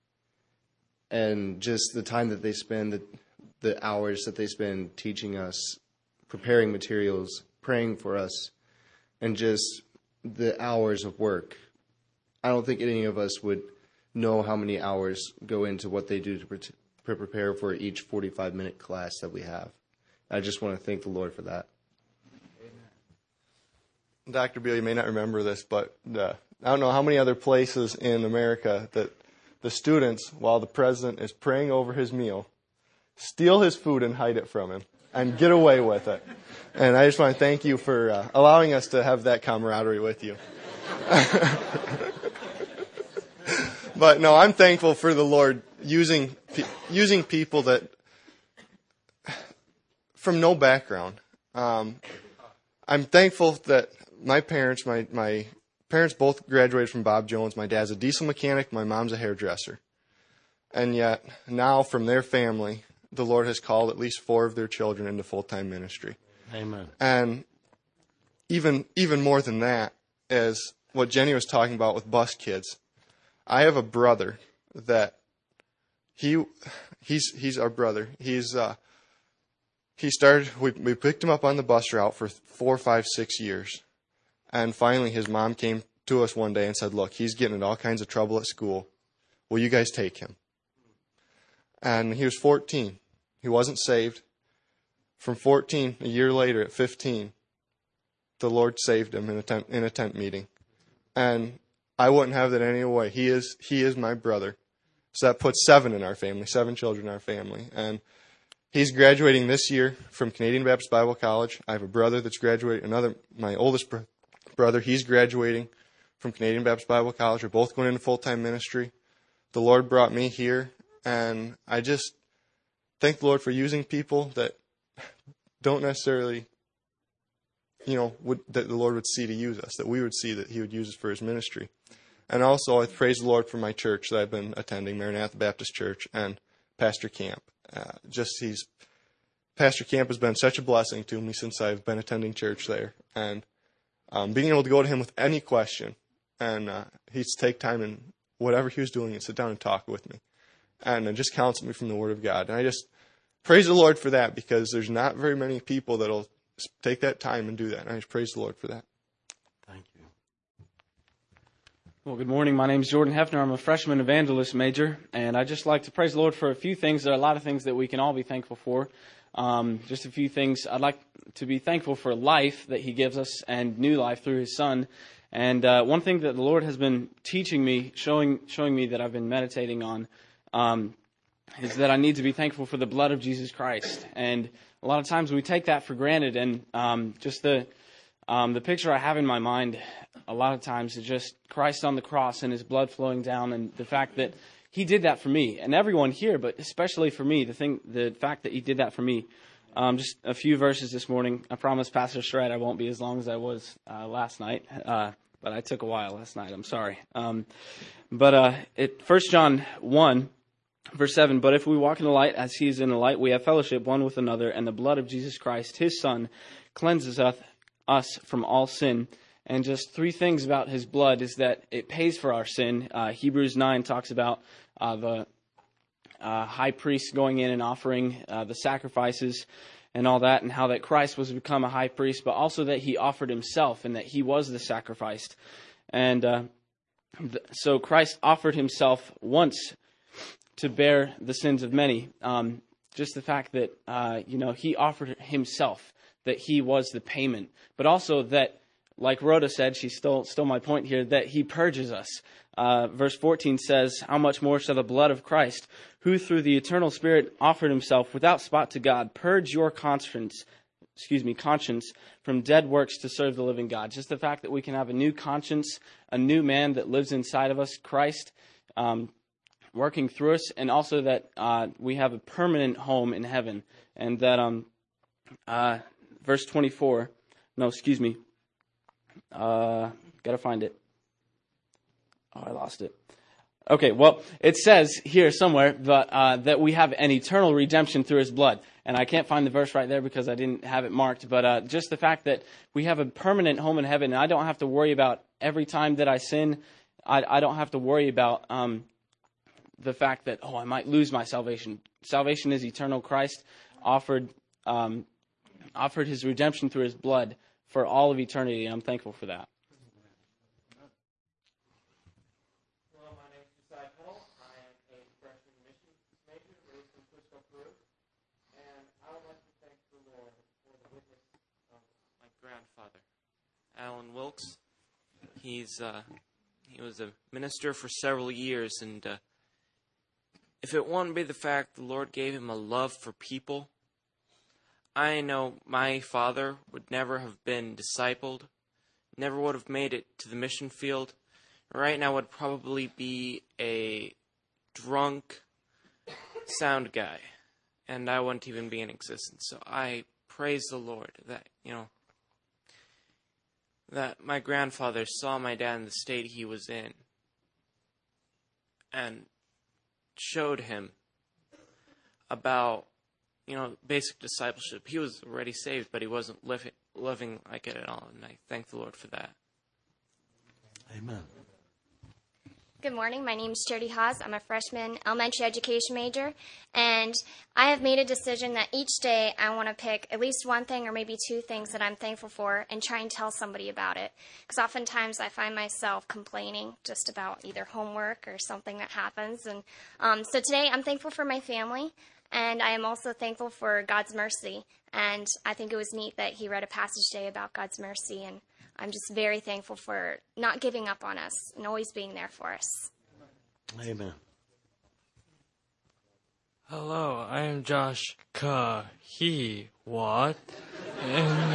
And just the time that they spend, the, the hours that they spend teaching us, preparing materials, praying for us, and just the hours of work. I don't think any of us would know how many hours go into what they do to pre- to prepare for each forty-five minute class that we have. I just want to thank the Lord for that. Doctor Beal, you may not remember this, but uh, I don't know how many other places in America that the students, while the president is praying over his meal, steal his food and hide it from him and get away with it. And I just want to thank you for uh, allowing us to have that camaraderie with you. But no, I'm thankful for the Lord using using people that from no background. Um, I'm thankful that my parents, my, my parents both graduated from Bob Jones. My dad's a diesel mechanic. My mom's a hairdresser. And yet now from their family, the Lord has called at least four of their children into full-time ministry. Amen. And even even more than that is what Jenny was talking about with bus kids. I have a brother that he he's he's our brother. He's uh, he started. We we picked him up on the bus route for four, five, six years, and finally his mom came to us one day and said, "Look, he's getting in all kinds of trouble at school. Will you guys take him?" And he was fourteen. He wasn't saved. From fourteen, a year later, at fifteen, the Lord saved him in a tent, in a tent meeting, and I wouldn't have that any way. He is he is my brother. So that puts seven in our family, seven children in our family. And he's graduating this year from Canadian Baptist Bible College. I have a brother that's graduating, another, my oldest br- brother, he's graduating from Canadian Baptist Bible College. We're both going into full-time ministry. The Lord brought me here, and I just thank the Lord for using people that don't necessarily, you know, would, that the Lord would see to use us, that we would see that he would use us for his ministry. And also, I praise the Lord for my church that I've been attending, Maranatha Baptist Church, and Pastor Camp. Uh, just he's Pastor Camp has been such a blessing to me since I've been attending church there, and um, being able to go to him with any question, and uh, he'd take time and whatever he was doing, and sit down and talk with me, and uh, just counsel me from the Word of God. And I just praise the Lord for that, because there's not very many people that'll take that time and do that. And I just praise the Lord for that. Thank you. Well, good morning. My name is Jordan Hefner. I'm a freshman evangelist major, and I'd just like to praise the Lord for a few things. There are a lot of things that we can all be thankful for. Um, just a few things. I'd like to be thankful for life that he gives us and new life through his Son. And uh, one thing that the Lord has been teaching me, showing showing me that I've been meditating on, um, is that I need to be thankful for the blood of Jesus Christ. And a lot of times we take that for granted, and um, just the um, the picture I have in my mind a lot of times is just Christ on the cross and his blood flowing down, and the fact that he did that for me, and everyone here, but especially for me, the thing, the fact that he did that for me. Um, just a few verses this morning. I promise Pastor Strat I won't be as long as I was uh, last night, uh, but I took a while last night. I'm sorry. Um, but uh, it, First John one, verse seven, but if we walk in the light as he is in the light, we have fellowship one with another, and the blood of Jesus Christ, his Son, cleanses us, us from all sin. And just three things about his blood is that it pays for our sin. Uh, Hebrews nine talks about uh, the uh, high priest going in and offering uh, the sacrifices and all that, and how that Christ was to become a high priest, but also that he offered himself and that he was the sacrifice. And uh, th- so Christ offered himself once to bear the sins of many. Um, just the fact that, uh, you know, he offered himself, that he was the payment, but also that, like Rhoda said, she stole, stole my point here, that he purges us. Uh, verse fourteen says, how much more shall the blood of Christ, who through the eternal Spirit offered himself without spot to God, purge your conscience, excuse me, conscience from dead works to serve the living God. Just the fact that we can have a new conscience, a new man that lives inside of us, Christ, um, working through us, and also that uh, we have a permanent home in heaven. And that, um, uh, verse twenty-four, no, excuse me, uh, gotta find it. Oh, I lost it. Okay, well, it says here somewhere that, uh, that we have an eternal redemption through his blood. And I can't find the verse right there because I didn't have it marked. But uh, just the fact that we have a permanent home in heaven, and I don't have to worry about every time that I sin, I, I don't have to worry about um, the fact that, oh, I might lose my salvation. Salvation is eternal. Christ offered um, offered his redemption through his blood for all of eternity, and I'm thankful for that. Grandfather, Alan Wilkes. He's uh, he was a minister for several years, and uh, if it wouldn't be the fact the Lord gave him a love for people, I know my father would never have been discipled, never would have made it to the mission field. Right now would probably be a drunk sound guy, and I wouldn't even be in existence. So I praise the Lord that, you know, that my grandfather saw my dad in the state he was in and showed him about, you know, basic discipleship. He was already saved, but he wasn't living, living like it at all, and I thank the Lord for that. Amen. Good morning. My name is Charity Haas. I'm a freshman elementary education major, and I have made a decision that each day I want to pick at least one thing or maybe two things that I'm thankful for and try and tell somebody about it. Because oftentimes I find myself complaining just about either homework or something that happens. And um, so today I'm thankful for my family, and I am also thankful for God's mercy. And I think it was neat that he read a passage today about God's mercy, and I'm just very thankful for not giving up on us and always being there for us. Amen. Hello, I am Josh Ka He What? And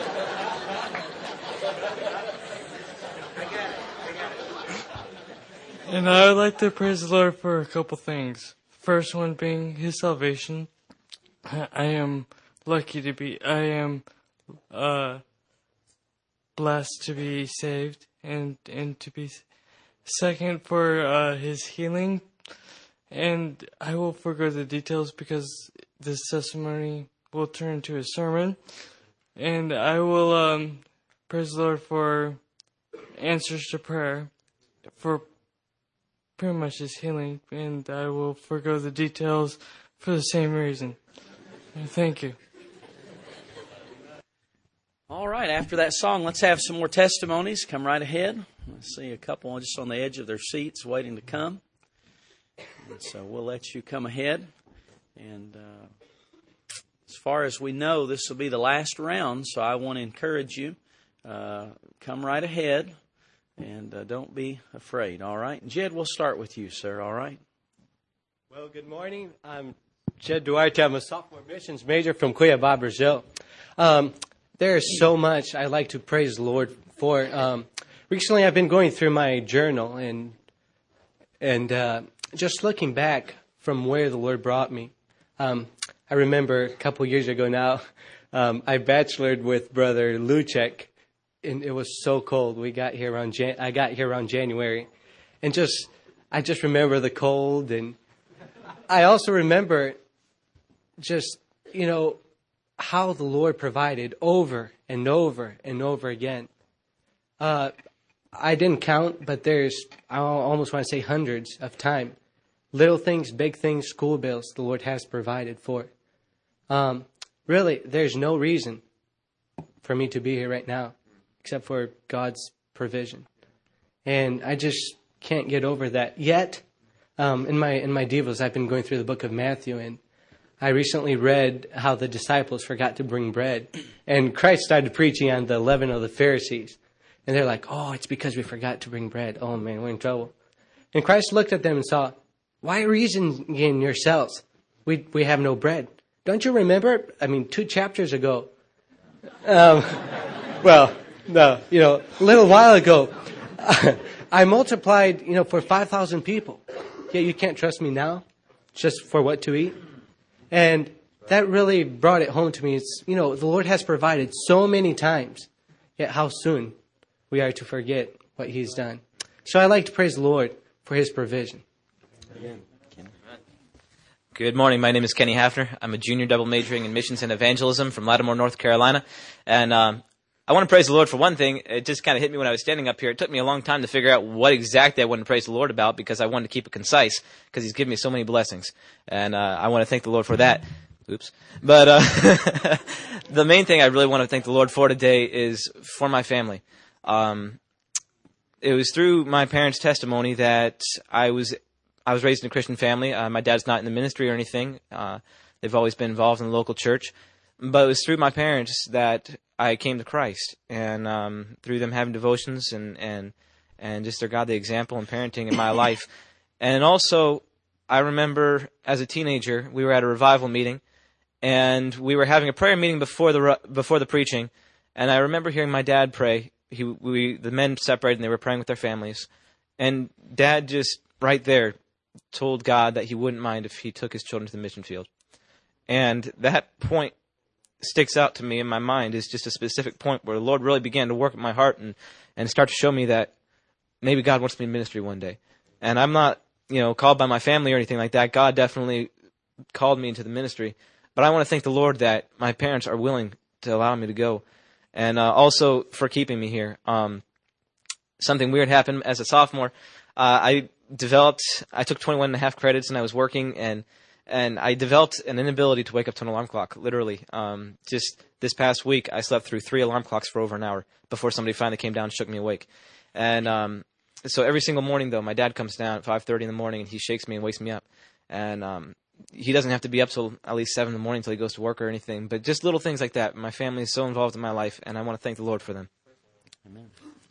And I would like to praise the Lord for a couple things. First one being his salvation. I am lucky to be, I am, uh, blessed to be saved and, and to be second for uh, his healing. And I will forego the details because this testimony will turn into a sermon. And I will um, praise the Lord for answers to prayer, for pretty much his healing. And I will forego the details for the same reason. And thank you. All right, after that song, let's have some more testimonies. Come right ahead. I see a couple just on the edge of their seats waiting to come. And so we'll let you come ahead. And uh, as far as we know, this will be the last round, so I want to encourage you. Uh, come right ahead, and uh, don't be afraid, all right? Jed, we'll start with you, sir, all right? Well, good morning. I'm Jed Duarte. I'm a sophomore missions major from Cuiabá, Brazil. Um, There is so much I like to praise the Lord for. Um, recently, I've been going through my journal, and and uh, just looking back from where the Lord brought me, um, I remember a couple years ago now, um, I bachelored with Brother Luchek, and it was so cold. We got here around Jan- I got here around January, and just I just remember the cold, and I also remember just you know how the Lord provided over and over and over again. Uh, I didn't count, but there's, I almost want to say hundreds of time. Little things, big things, school bills the Lord has provided for. Um, really, there's no reason for me to be here right now except for God's provision. And I just can't get over that yet. Um, in my in my devos, I've been going through the book of Matthew, and I recently read how the disciples forgot to bring bread. And Christ started preaching on the leaven of the Pharisees. And they're like, oh, it's because we forgot to bring bread. Oh, man, we're in trouble. And Christ looked at them and saw, why reason in yourselves? We we have no bread. Don't you remember? I mean, two chapters ago. Um, well, no, you know, a little while ago, I multiplied, you know, for five thousand people. Yet you can't trust me now just for what to eat? And that really brought it home to me. It's, you know, the Lord has provided so many times, yet how soon we are to forget what He's done. So I like to praise the Lord for His provision. Amen. Good morning. My name is Kenny Hafner. I'm a junior double majoring in missions and evangelism from Lattimore, North Carolina. And um, I want to praise the Lord for one thing. It just kind of hit me when I was standing up here. It took me a long time to figure out what exactly I wanted to praise the Lord about because I wanted to keep it concise because He's given me so many blessings. And uh, I want to thank the Lord for that. Oops. But uh, the main thing I really want to thank the Lord for today is for my family. Um, it was through my parents' testimony that I was I was raised in a Christian family. Uh, my dad's not in the ministry or anything. Uh, they've always been involved in the local church. But it was through my parents that I came to Christ, and um, through them having devotions and, and, and just their godly example and parenting in my life. And also, I remember as a teenager, we were at a revival meeting, and we were having a prayer meeting before the before the preaching. And I remember hearing my dad pray. He, we, the men separated, and they were praying with their families. And Dad just right there told God that he wouldn't mind if he took his children to the mission field. And that point sticks out to me in my mind is just a specific point where the Lord really began to work at my heart and, and start to show me that maybe God wants me in ministry one day. And I'm not, you know, called by my family or anything like that. God definitely called me into the ministry. But I want to thank the Lord that my parents are willing to allow me to go. And uh, also for keeping me here. Um, something weird happened as a sophomore. Uh, I developed, I took twenty-one and a half credits and I was working and and I developed an inability to wake up to an alarm clock, literally. Um, just this past week, I slept through three alarm clocks for over an hour before somebody finally came down and shook me awake. And um, so every single morning, though, my dad comes down at five thirty in the morning and he shakes me and wakes me up. And um, he doesn't have to be up till at least seven in the morning until he goes to work or anything. But just little things like that. My family is so involved in my life, and I want to thank the Lord for them. Amen.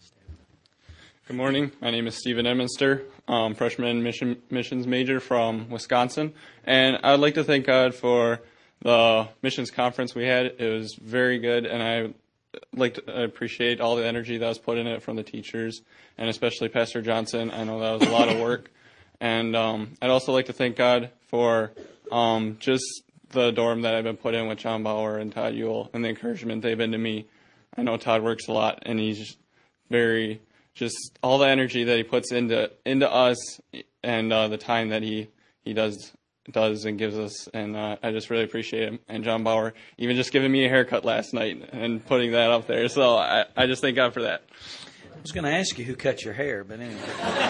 Good morning. My name is Stephen Edminster, um, freshman mission, missions major from Wisconsin. And I'd like to thank God for the missions conference we had. It was very good, and I like to appreciate all the energy that was put in it from the teachers, and especially Pastor Johnson. I know that was a lot of work. And um, I'd also like to thank God for um, just the dorm that I've been put in with John Bauer and Todd Ewell and the encouragement they've been to me. I know Todd works a lot, and he's very, just all the energy that he puts into into us and uh, the time that he, he does does and gives us. And uh, I just really appreciate him. And John Bauer even just giving me a haircut last night and putting that up there. So I, I just thank God for that. I was going to ask you who cut your hair, but anyway.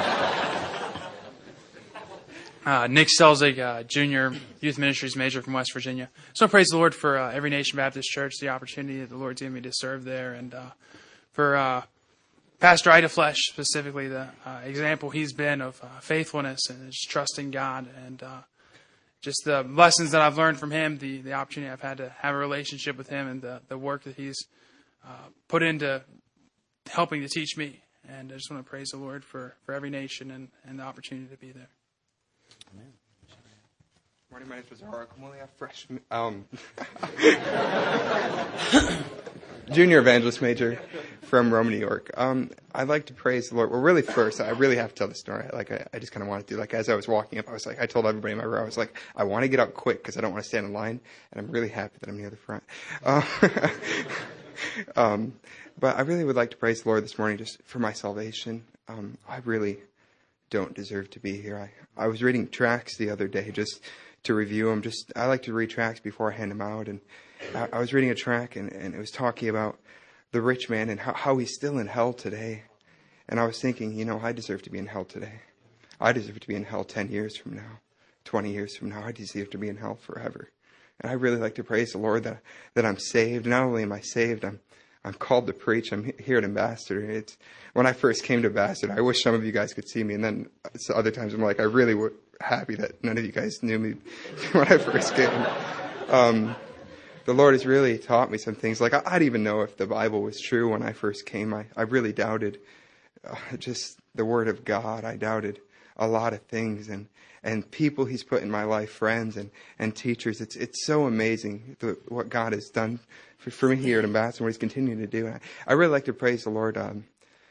Uh, Nick Selzig, uh, junior youth ministries major from West Virginia. So I praise the Lord for uh, Every Nation Baptist Church, the opportunity that the Lord's given me to serve there, and uh, for uh, Pastor Ida Flesh specifically, the uh, example he's been of uh, faithfulness and just trusting God, and uh, just the lessons that I've learned from him, the, the opportunity I've had to have a relationship with him, and the, the work that he's uh, put into helping to teach me. And I just want to praise the Lord for, for Every Nation and, and the opportunity to be there. Amen. Morning, my name is Zara Kumulia, freshman. Um, junior evangelist major from Rome, New York. Um, I'd like to praise the Lord. Well, really, first, I really have to tell the story. Like, I, I just kind of wanted to. Like, as I was walking up, I was like, I told everybody in my row, I was like, I want to get up quick because I don't want to stand in line, and I'm really happy that I'm near the front. Uh, um, but I really would like to praise the Lord this morning just for my salvation. Um, I really don't deserve to be here. I, I was reading tracts the other day just to review them. Just I like to read tracts before I hand them out, and I, I was reading a tract, and, and it was talking about the rich man and how, how he's still in hell today. And I was thinking, you know, I deserve to be in hell today. I deserve to be in hell ten years from now, twenty years from now. I deserve to be in hell forever. And I really like to praise the Lord that that I'm saved. Not only am I saved, I'm I'm called to preach. I'm here at Ambassador. It's when I first came to Ambassador, I wish some of you guys could see me. And then other times I'm like, I really was happy that none of you guys knew me when I first came. Um, the Lord has really taught me some things. Like I, I didn't even know if the Bible was true when I first came. I, I really doubted uh, just the Word of God. I doubted a lot of things and, and people He's put in my life, friends and, and teachers. It's it's so amazing the, what God has done for, for me here at Ambassador, what He's continuing to do. And I, I really like to praise the Lord. Um,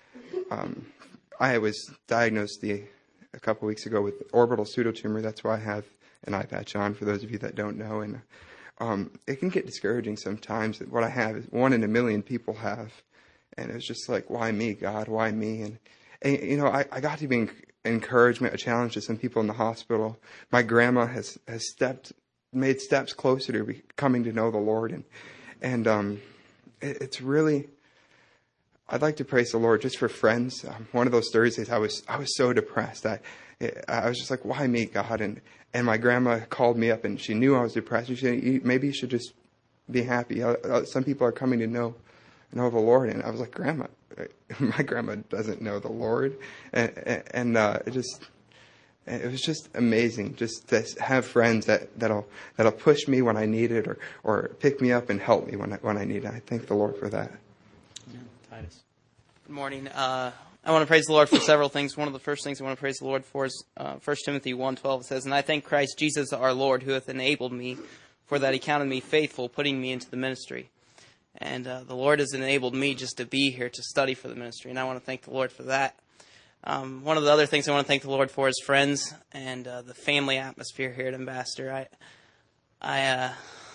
um, I was diagnosed the a couple weeks ago with orbital pseudotumor. That's why I have an eye patch on, for those of you that don't know. And um, it can get discouraging sometimes. What I have is one in a million people have. And it was just like, why me, God? Why me? And, and you know, I, I got to be encouragement, a challenge to some people in the hospital. My grandma has, has stepped, made steps closer to be, coming to know the Lord. And, and um, it, it's really, I'd like to praise the Lord just for friends. Um, one of those Thursdays, I was I was so depressed. I I was just like, why me, God? And and my grandma called me up, and she knew I was depressed. She said, maybe you should just be happy. Uh, some people are coming to know know the Lord. And I was like, Grandma, my grandma doesn't know the Lord. And, and uh, it just it was just amazing just to have friends that, that'll that'll push me when I need it, or, or pick me up and help me when I, when I need it. I thank the Lord for that. Titus. Good morning. Uh, I want to praise the Lord for several things. One of the first things I want to praise the Lord for is uh, First Timothy one twelve. It says, "And I thank Christ Jesus our Lord, who hath enabled me, for that He counted me faithful, putting me into the ministry." And uh, the Lord has enabled me just to be here to study for the ministry, and I want to thank the Lord for that. Um, one of the other things I want to thank the Lord for is friends and uh, the family atmosphere here at Ambassador. I, I, uh,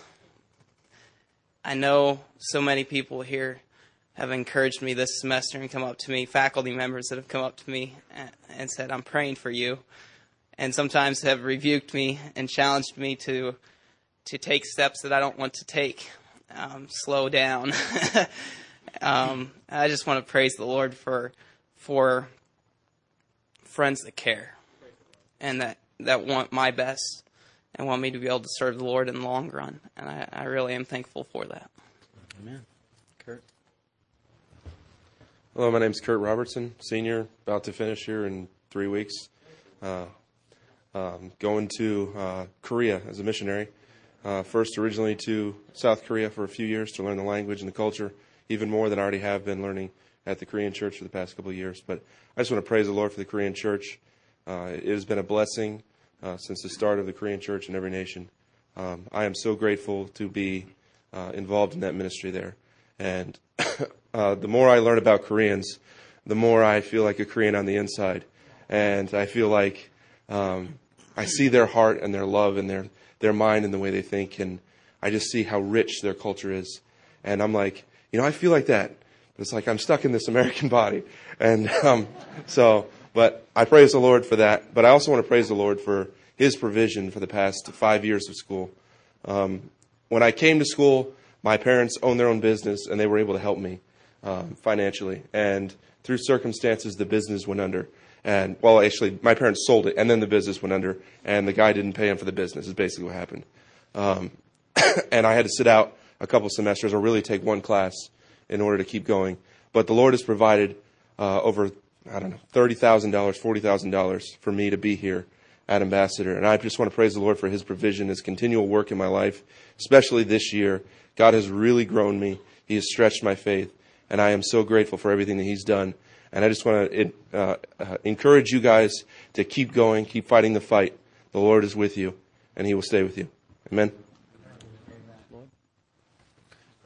I know so many people here have encouraged me this semester and come up to me, faculty members that have come up to me and, and said, "I'm praying for you," and sometimes have rebuked me and challenged me to to take steps that I don't want to take. Um, slow down. um, I just want to praise the Lord for for friends that care and that, that want my best and want me to be able to serve the Lord in the long run. And I, I really am thankful for that. Amen. Kurt. Hello, my name's Kurt Robertson, senior, about to finish here in three weeks. Uh, um, going to uh, Korea as a missionary. Uh, first originally to South Korea for a few years to learn the language and the culture, even more than I already have been learning at the Korean church for the past couple of years. But I just want to praise the Lord for the Korean church. Uh, it has been a blessing uh, since the start of the Korean church in every nation. Um, I am so grateful to be uh, involved in that ministry there. And uh, the more I learn about Koreans, the more I feel like a Korean on the inside. And I feel like um, I see their heart and their love and their their mind and the way they think, and I just see how rich their culture is. And I'm like, you know, I feel like that. But it's like I'm stuck in this American body. And um, so, but I praise the Lord for that. But I also want to praise the Lord for His provision for the past five years of school. Um, when I came to school, my parents owned their own business, and they were able to help me um, financially. And through circumstances, the business went under. And, well, actually, my parents sold it, and then the business went under, and the guy didn't pay him for the business, is basically what happened. Um, and I had to sit out a couple semesters or really take one class in order to keep going. But the Lord has provided uh, over, I don't know, thirty thousand dollars, forty thousand dollars for me to be here at Ambassador. And I just want to praise the Lord for His provision, His continual work in my life, especially this year. God has really grown me. He has stretched my faith, and I am so grateful for everything that He's done. And I just want to uh, uh, encourage you guys to keep going, keep fighting the fight. The Lord is with you, and He will stay with you. Amen.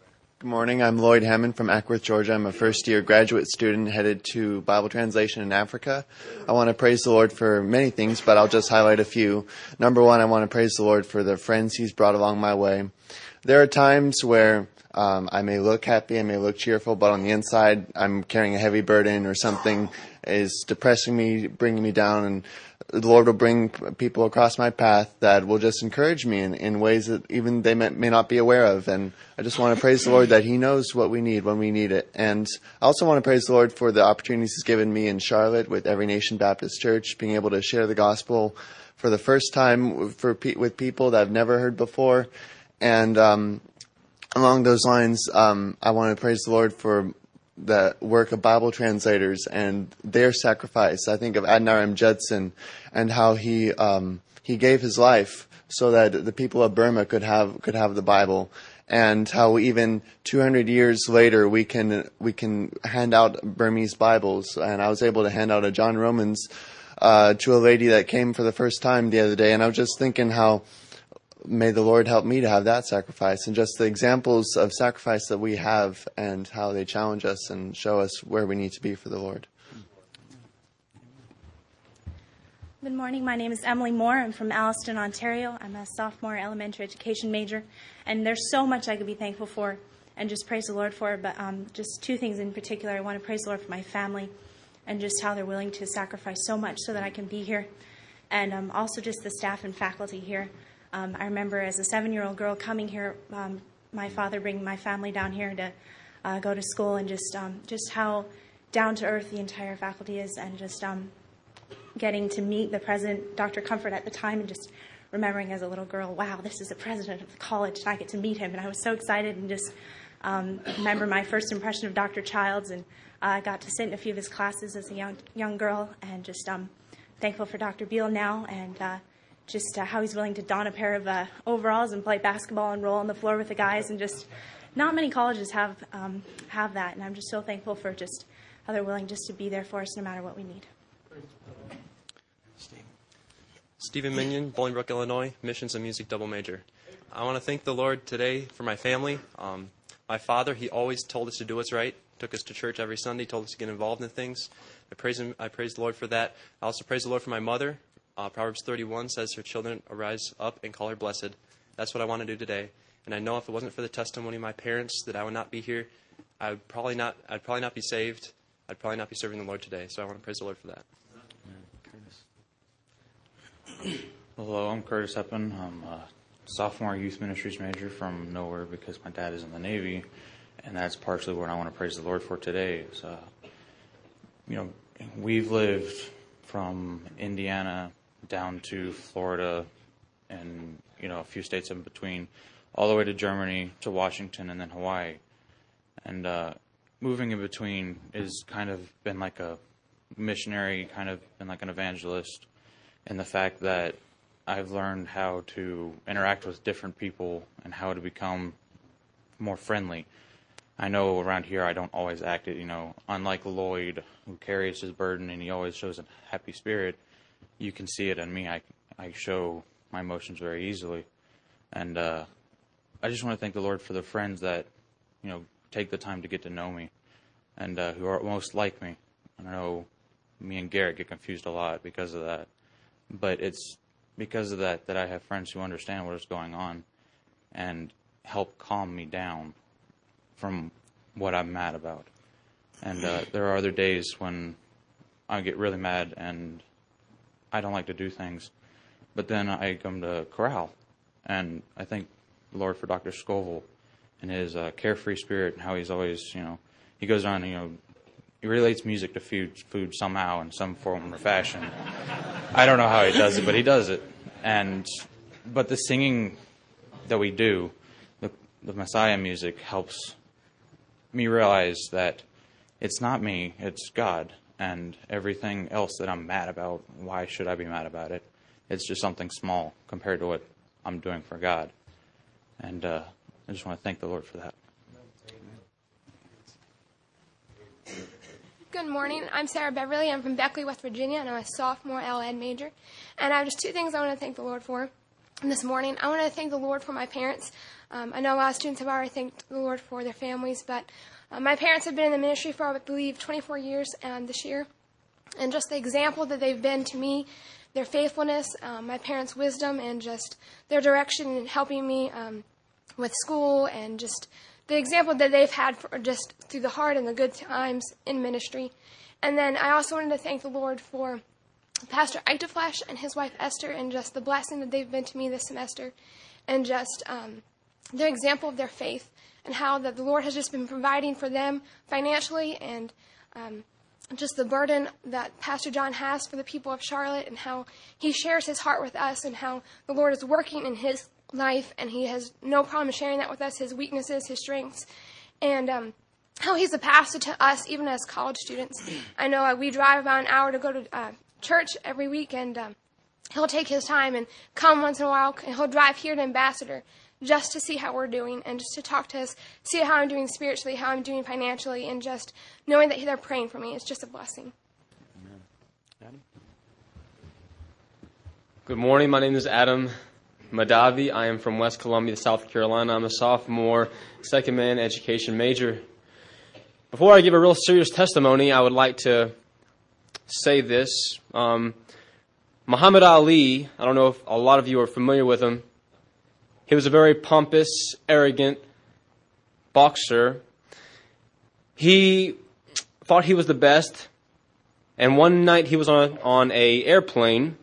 Good morning. I'm Lloyd Hammond from Ackworth, Georgia. I'm a first-year graduate student headed to Bible translation in Africa. I want to praise the Lord for many things, but I'll just highlight a few. Number one, I want to praise the Lord for the friends He's brought along my way. There are times where um, I may look happy, I may look cheerful, but on the inside, I'm carrying a heavy burden or something is depressing me, bringing me down, and the Lord will bring people across my path that will just encourage me in, in ways that even they may, may not be aware of. And I just want to praise the Lord that He knows what we need when we need it. And I also want to praise the Lord for the opportunities He's given me in Charlotte with Every Nation Baptist Church, being able to share the gospel for the first time for with people that I've never heard before. And um, along those lines, um, I want to praise the Lord for the work of Bible translators and their sacrifice. I think of Adoniram Judson and how he um, he gave his life so that the people of Burma could have could have the Bible, and how even two hundred years later we can we can hand out Burmese Bibles. And I was able to hand out a John Romans uh, to a lady that came for the first time the other day, and I was just thinking how may the Lord help me to have that sacrifice, and just the examples of sacrifice that we have and how they challenge us and show us where we need to be for the Lord. Good morning. My name is Emily Moore. I'm from Alliston, Ontario. I'm a sophomore elementary education major, and there's so much I could be thankful for and just praise the Lord for, but um, just two things in particular. I want to praise the Lord for my family and just how they're willing to sacrifice so much so that I can be here, and um, also just the staff and faculty here. Um, I remember as a seven-year-old girl coming here, um, my father bringing my family down here to uh, go to school, and just um, just how down-to-earth the entire faculty is, and just um, getting to meet the president, Doctor Comfort, at the time, and just remembering as a little girl, wow, this is the president of the college, and I get to meet him. And I was so excited, and just um, remember my first impression of Doctor Childs, and I uh, got to sit in a few of his classes as a young young girl, and just um, thankful for Doctor Beal now, and uh, just uh, how he's willing to don a pair of uh, overalls and play basketball and roll on the floor with the guys, and just not many colleges have um, have that, and I'm just so thankful for just how they're willing just to be there for us no matter what we need. Stephen Minion, Bolingbrook, Illinois, Missions and Music double major. I want to thank the Lord today for my family. Um, my father, he always told us to do what's right, took us to church every Sunday, told us to get involved in things. I praise him. I praise the Lord for that. I also praise the Lord for my mother. Uh, Proverbs thirty-one says her children arise up and call her blessed. That's what I want to do today. And I know if it wasn't for the testimony of my parents that I would not be here. I would probably not. I'd probably not be saved. I'd probably not be serving the Lord today. So I want to praise the Lord for that. Hello, I'm Curtis Eppen. I'm a sophomore youth ministries major from nowhere because my dad is in the Navy, and that's partially what I want to praise the Lord for today. Is, uh, you know, we've lived from Indiana down to Florida and, you know, a few states in between, all the way to Germany, to Washington, and then Hawaii. And uh, moving in between has kind of been like a missionary, kind of been like an evangelist, in the fact that I've learned how to interact with different people and how to become more friendly. I know around here I don't always act it, you know, unlike Lloyd, who carries his burden and he always shows a happy spirit. You can see it in me. I, I show my emotions very easily. And uh, I just want to thank the Lord for the friends that, you know, take the time to get to know me and uh, who are most like me. I know me and Garrett get confused a lot because of that. But it's because of that that I have friends who understand what is going on and help calm me down from what I'm mad about. And uh, there are other days when I get really mad and I don't like to do things. But then I come to Corral, and I thank the Lord for Doctor Scoville and his uh, carefree spirit and how he's always, you know, he goes on, you know, he relates music to food, food somehow in some form or fashion. I don't know how he does it, but he does it. And but the singing that we do, the, the Messiah music, helps me realize that it's not me, it's God. And everything else that I'm mad about, why should I be mad about it? It's just something small compared to what I'm doing for God. And uh, I just want to thank the Lord for that. Good morning. I'm Sarah Beverly. I'm from Beckley, West Virginia, and I'm a sophomore L Ed major. And I have just two things I want to thank the Lord for. this morning. I want to thank the Lord for my parents. Um, I know a lot of students have already thanked the Lord for their families, but uh, my parents have been in the ministry for, I believe, twenty-four years um, this year. And just the example that they've been to me, their faithfulness, um, my parents' wisdom, and just their direction in helping me um, with school, and just the example that they've had for just through the hard and the good times in ministry. And then I also wanted to thank the Lord for Pastor Eiteflash and his wife Esther, and just the blessing that they've been to me this semester, and just um, their example of their faith, and how that the Lord has just been providing for them financially, and um, just the burden that Pastor John has for the people of Charlotte, and how he shares his heart with us, and how the Lord is working in his life, and he has no problem sharing that with us, his weaknesses, his strengths, and um, how he's a pastor to us, even as college students. I know uh, we drive about an hour to go to uh, church every week, and um, he'll take his time and come once in a while, and he'll drive here to Ambassador just to see how we're doing, and just to talk to us, see how I'm doing spiritually, how I'm doing financially, and just knowing that they're praying for me. It's just a blessing. Good morning. My name is Adam Madavi. I am from West Columbia, South Carolina. I'm a sophomore, second man education major. Before I give a real serious testimony, I would like to say this. Um, Muhammad Ali, I don't know if a lot of you are familiar with him. He was a very pompous, arrogant boxer. He thought he was the best, and one night he was on, on a airplane,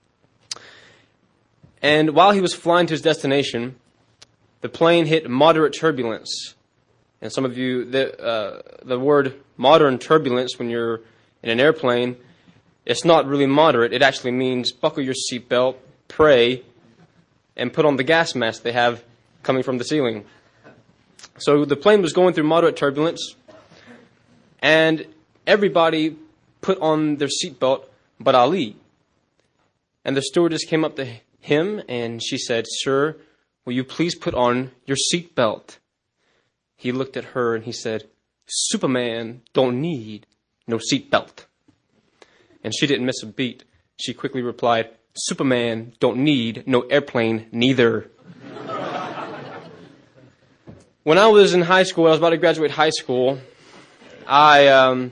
and while he was flying to his destination, the plane hit moderate turbulence. And some of you, the, uh, the word modern turbulence when you're in an airplane, it's not really moderate. It actually means buckle your seatbelt, pray, and put on the gas mask they have coming from the ceiling. So the plane was going through moderate turbulence, and everybody put on their seatbelt but Ali. And the stewardess came up to him, and she said, "Sir, will you please put on your seatbelt?" He looked at her, and he said, "Superman don't need no seatbelt." And she didn't miss a beat. She quickly replied, "Superman don't need no airplane neither." When I was in high school, I was about to graduate high school, I um,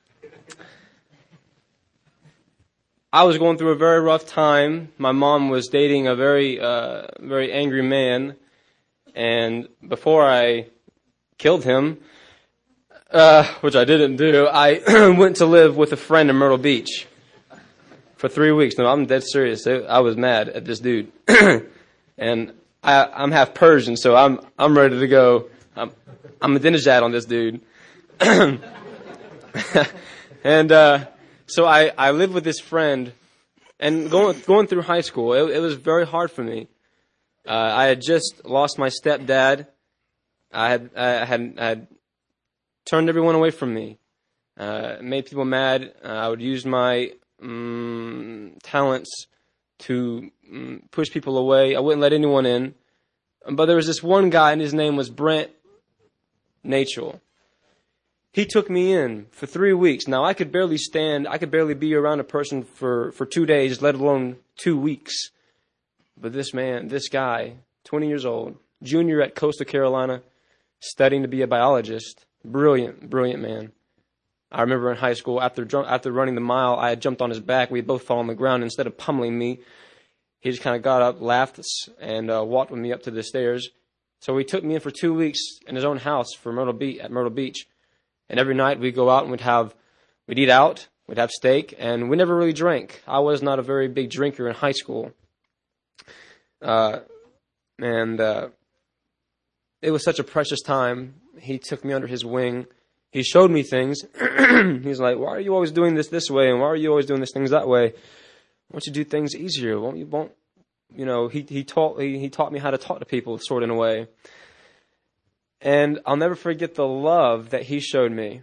I was going through a very rough time. My mom was dating a very, uh, very angry man, and before I killed him, uh, which I didn't do, I went to live with a friend in Myrtle Beach for three weeks. No, I'm dead serious. I was mad at this dude, and I, I'm half Persian, so I'm I'm ready to go. I'm I'm a Dinajad on this dude, and uh, so I, I lived with this friend, and going going through high school, it, it was very hard for me. Uh, I had just lost my stepdad. I had I had I had turned everyone away from me, uh, made people mad. Uh, I would use my um, talents to um, push people away. I wouldn't let anyone in. But there was this one guy, and his name was Brent Nachel. He took me in for three weeks. Now, I could barely stand, I could barely be around a person for, for two days, let alone two weeks. But this man, this guy, twenty years old, junior at Coastal Carolina, studying to be a biologist, brilliant, brilliant man. I remember in high school, after after running the mile, I had jumped on his back. We had both fallen on the ground. Instead of pummeling me, he just kind of got up, laughed, and uh, walked with me up to the stairs. So he took me in for two weeks in his own house for Myrtle Beach, at Myrtle Beach. And every night we'd go out and we'd have, we'd eat out, we'd have steak, and we never really drank. I was not a very big drinker in high school. Uh, and uh, it was such a precious time. He took me under his wing. He showed me things. He's like, "Why are you always doing this this way? And why are you always doing this things that way? Why don't you do things easier? Won't you won't you know?" He he taught he, he taught me how to talk to people, sort of in a way. And I'll never forget the love that he showed me.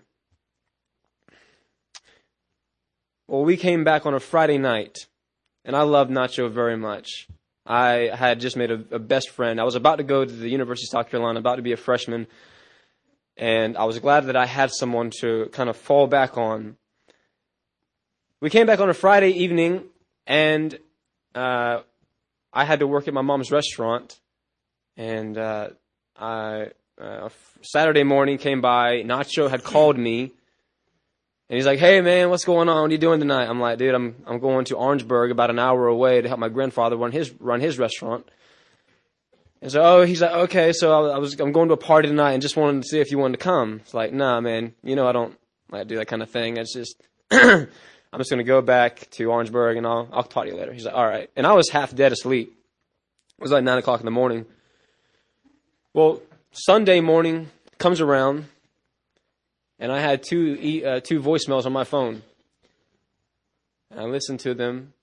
Well, we came back on a Friday night, and I loved Nacho very much. I had just made a, a best friend. I was about to go to the University of South Carolina, about to be a freshman, and I was glad that I had someone to kind of fall back on. We came back on a Friday evening, and uh, I had to work at my mom's restaurant, and uh, I uh, Saturday morning came by. Nacho had called me, and he's like, "Hey man, what's going on? What are you doing tonight?" I'm like, "Dude, I'm I'm going to Orangeburg, about an hour away, to help my grandfather run his run his restaurant." And so, oh, he's like, "Okay, so I, I was I'm going to a party tonight, and just wanted to see if you wanted to come." It's like, "Nah, man, you know I don't like do that kind of thing. It's just." I'm just going to go back to Orangeburg, and I'll, I'll talk to you later. He's like, all right. And I was half dead asleep. It was like nine o'clock in the morning. Well, Sunday morning comes around, and I had two e- uh, two voicemails on my phone. And I listened to them,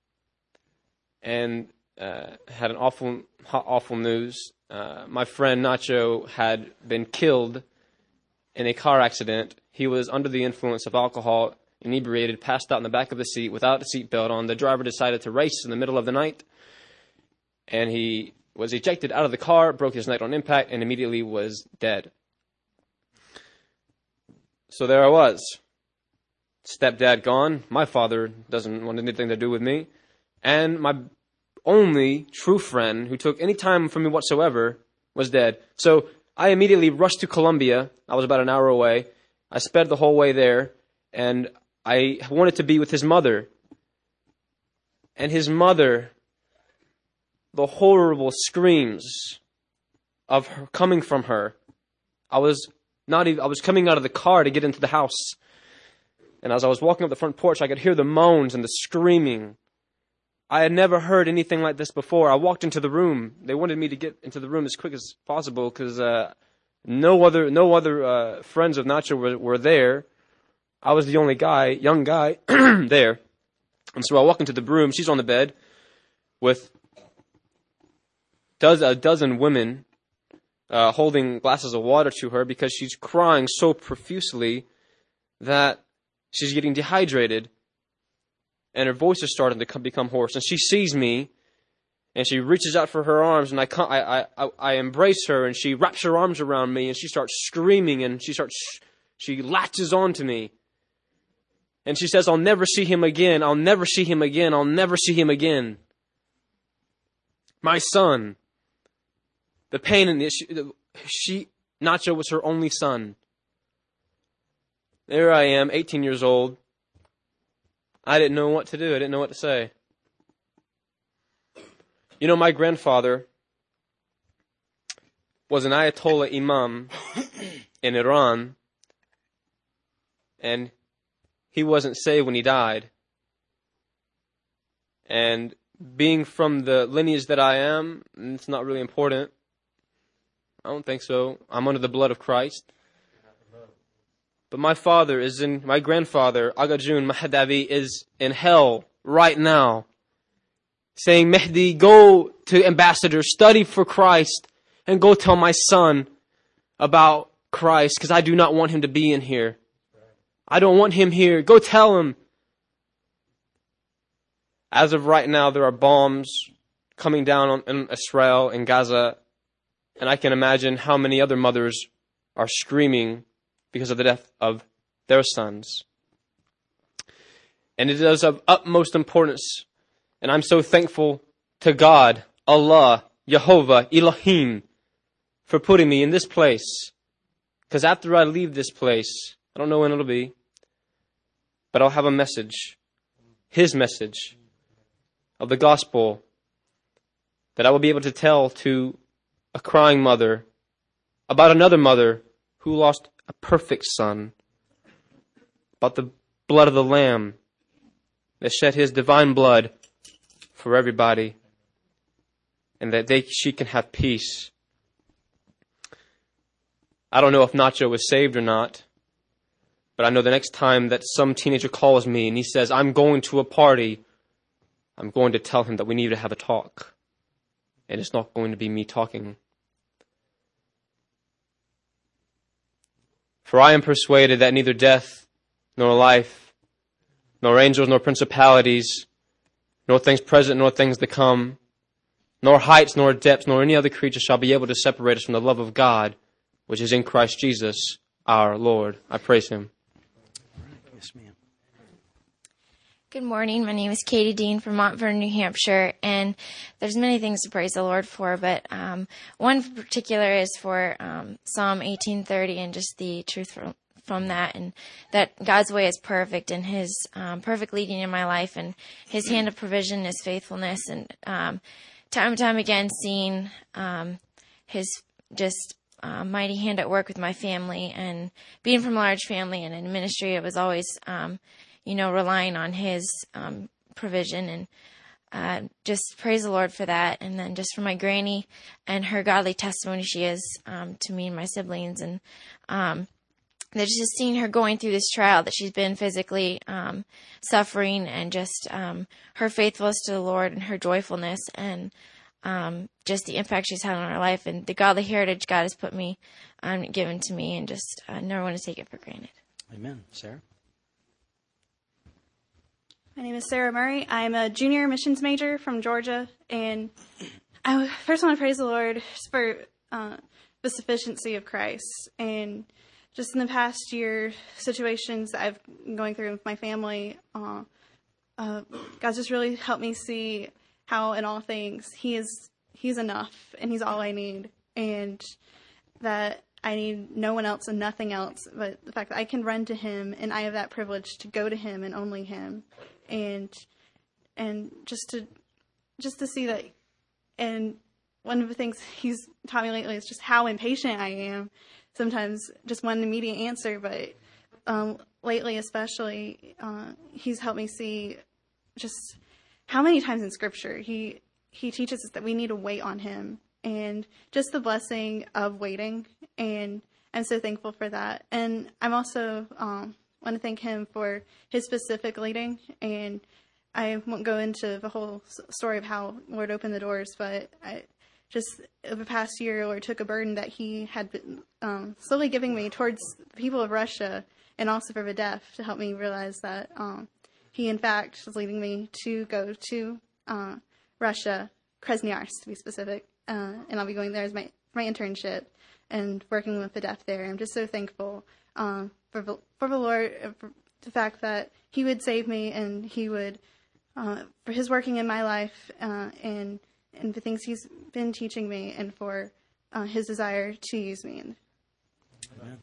and uh, had an awful, awful news. Uh, my friend Nacho had been killed in a car accident. He was under the influence of alcohol, inebriated, passed out in the back of the seat without a seatbelt on. The driver decided to race in the middle of the night, and he was ejected out of the car, broke his neck on impact, and immediately was dead. So there I was. Stepdad gone. My father doesn't want anything to do with me. And my only true friend who took any time from me whatsoever was dead. So I immediately rushed to Columbia. I was about an hour away. I sped the whole way there, and I wanted to be with his mother. And his mother, the horrible screams of her coming from her. I was not even, I was coming out of the car to get into the house. And as I was walking up the front porch, I could hear the moans and the screaming. I had never heard anything like this before. I walked into the room. They wanted me to get into the room as quick as possible because uh, no other no other uh, friends of Nacho were, were there. I was the only guy, young guy, there. And so I walk into the room. She's on the bed with does, a dozen women uh, holding glasses of water to her because she's crying so profusely that she's getting dehydrated. And her voice is starting to come, become hoarse. And she sees me, and she reaches out for her arms, and I, I, I, I embrace her, and she wraps her arms around me, and she starts screaming, and she starts, she latches onto me. And she says, I'll never see him again. I'll never see him again. I'll never see him again. My son. The pain in this, she, Nacho was her only son. There I am, eighteen years old. I didn't know what to do. I didn't know what to say. You know, my grandfather was an Ayatollah Imam in Iran, and he wasn't saved when he died. And being from the lineage that I am, it's not really important. I don't think so. I'm under the blood of Christ. But my father is in, my grandfather, Agajun Mahdavi, is in hell right now, saying, Mehdi, go to ambassador, study for Christ, and go tell my son about Christ, because I do not want him to be in here. I don't want him here. Go tell him. As of right now, there are bombs coming down on in Israel and Gaza, and I can imagine how many other mothers are screaming because of the death of their sons. And it is of utmost importance, and I'm so thankful to God, Allah, Jehovah, Elohim, for putting me in this place. Because after I leave this place, I don't know when it'll be, but I'll have a message, His message of the gospel, that I will be able to tell to a crying mother about another mother who lost a perfect son, about the blood of the Lamb that shed His divine blood for everybody, and that they she can have peace. I don't know if Nacho was saved or not, but I know the next time that some teenager calls me and he says, I'm going to a party, I'm going to tell him that we need to have a talk. And it's not going to be me talking. For I am persuaded that neither death, nor life, nor angels, nor principalities, nor things present, nor things to come, nor heights, nor depths, nor any other creature shall be able to separate us from the love of God, which is in Christ Jesus, our Lord. I praise Him. Yes, ma'am. Good morning. My name is Katie Dean from Mont Vernon, New Hampshire, and there's many things to praise the Lord for, but um, one in particular is for um, Psalm eighteen thirty and just the truth from, from that, and that God's way is perfect, and His um, perfect leading in my life, and His hand of provision, His faithfulness, and um, time and time again seeing um, His just uh, mighty hand at work with my family, and being from a large family and in ministry, it was always um, you know, relying on His um, provision, and uh, just praise the Lord for that. And then just for my granny and her godly testimony she is um, to me and my siblings, and um, there's just seeing her going through this trial that she's been physically um, suffering, and just um, her faithfulness to the Lord and her joyfulness, and um, just the impact she's had on her life, and the godly heritage God has put me, um, given to me, and just uh, never want to take it for granted. Amen. Sarah? My name is Sarah Murray. I'm a junior missions major from Georgia, and I first want to praise the Lord for uh, the sufficiency of Christ. And just in the past year, situations that I've been going through with my family, uh, uh, God's just really helped me see how in all things He is He's enough, and He's all I need, and that I need no one else and nothing else, but the fact that I can run to Him, and I have that privilege to go to Him and only Him. And and just to just to see that, and one of the things He's taught me lately is just how impatient I am. Sometimes just want an immediate answer, but um, lately especially, uh, He's helped me see just how many times in Scripture He He teaches us that we need to wait on Him, and just the blessing of waiting. And I'm so thankful for that. And I'm also um, want to thank Him for His specific leading, and I won't go into the whole story of how Lord opened the doors, but I just over the past year, Lord took a burden that He had been um, slowly giving me towards the people of Russia, and also for the deaf, to help me realize that um, He, in fact, was leading me to go to uh, Russia, Krasnoyarsk to be specific, uh, and I'll be going there as my, my internship and working with the deaf there. I'm just so thankful um, for the, for the Lord, for the fact that He would save me, and He would, uh, for His working in my life, uh, and and the things He's been teaching me, and for uh, His desire to use me. Amen.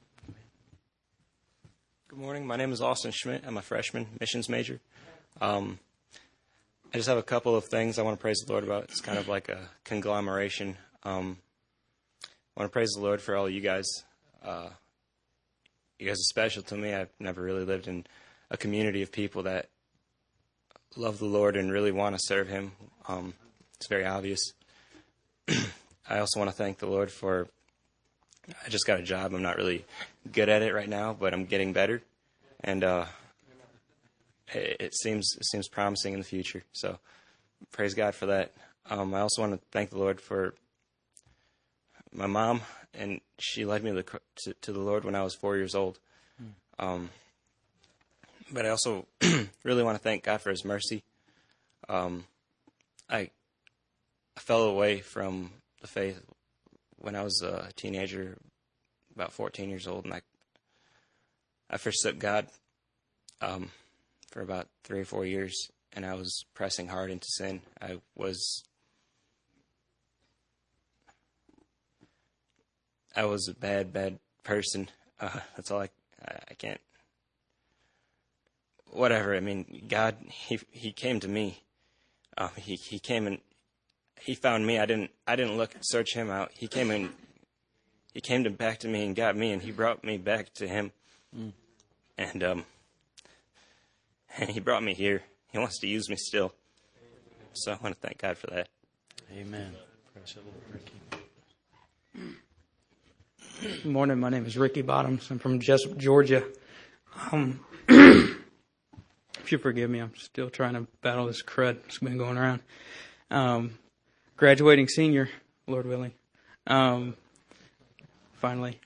Good morning. My name is Austin Schmidt. I'm a freshman missions major. Um, I just have a couple of things I want to praise the Lord about. It's kind of like a conglomeration. Um, I want to praise the Lord for all of you guys. Uh, you guys are special to me. I've never really lived in a community of people that love the Lord and really want to serve Him. Um, it's very obvious. I also want to thank the Lord for, I just got a job. I'm not really good at it right now, but I'm getting better. And uh, it, it seems it seems promising in the future. So praise God for that. Um, I also want to thank the Lord for my mom, and she led me to the, to, to the Lord when I was four years old. Um, but I also really want to thank God for His mercy. Um, I, I fell away from the faith when I was a teenager, about fourteen years old, and I I forsook God um, for about three or four years, and I was pressing hard into sin. I was I was a bad, bad person. Uh, that's all I, I, I can't, whatever. I mean, God, he, he came to me. Uh, he, he came and he found me. I didn't, I didn't look, search Him out. He came and he came to back to me and got me, and He brought me back to Him. Mm. And, um, and He brought me here. He wants to use me still. So I want to thank God for that. Amen. Praise the Lord, Ricky. Good morning. My name is Ricky Bottoms. I'm from Jessup, Georgia. Um, if you forgive me, I'm still trying to battle this crud that's been going around. Um, graduating senior, Lord willing. Um, finally.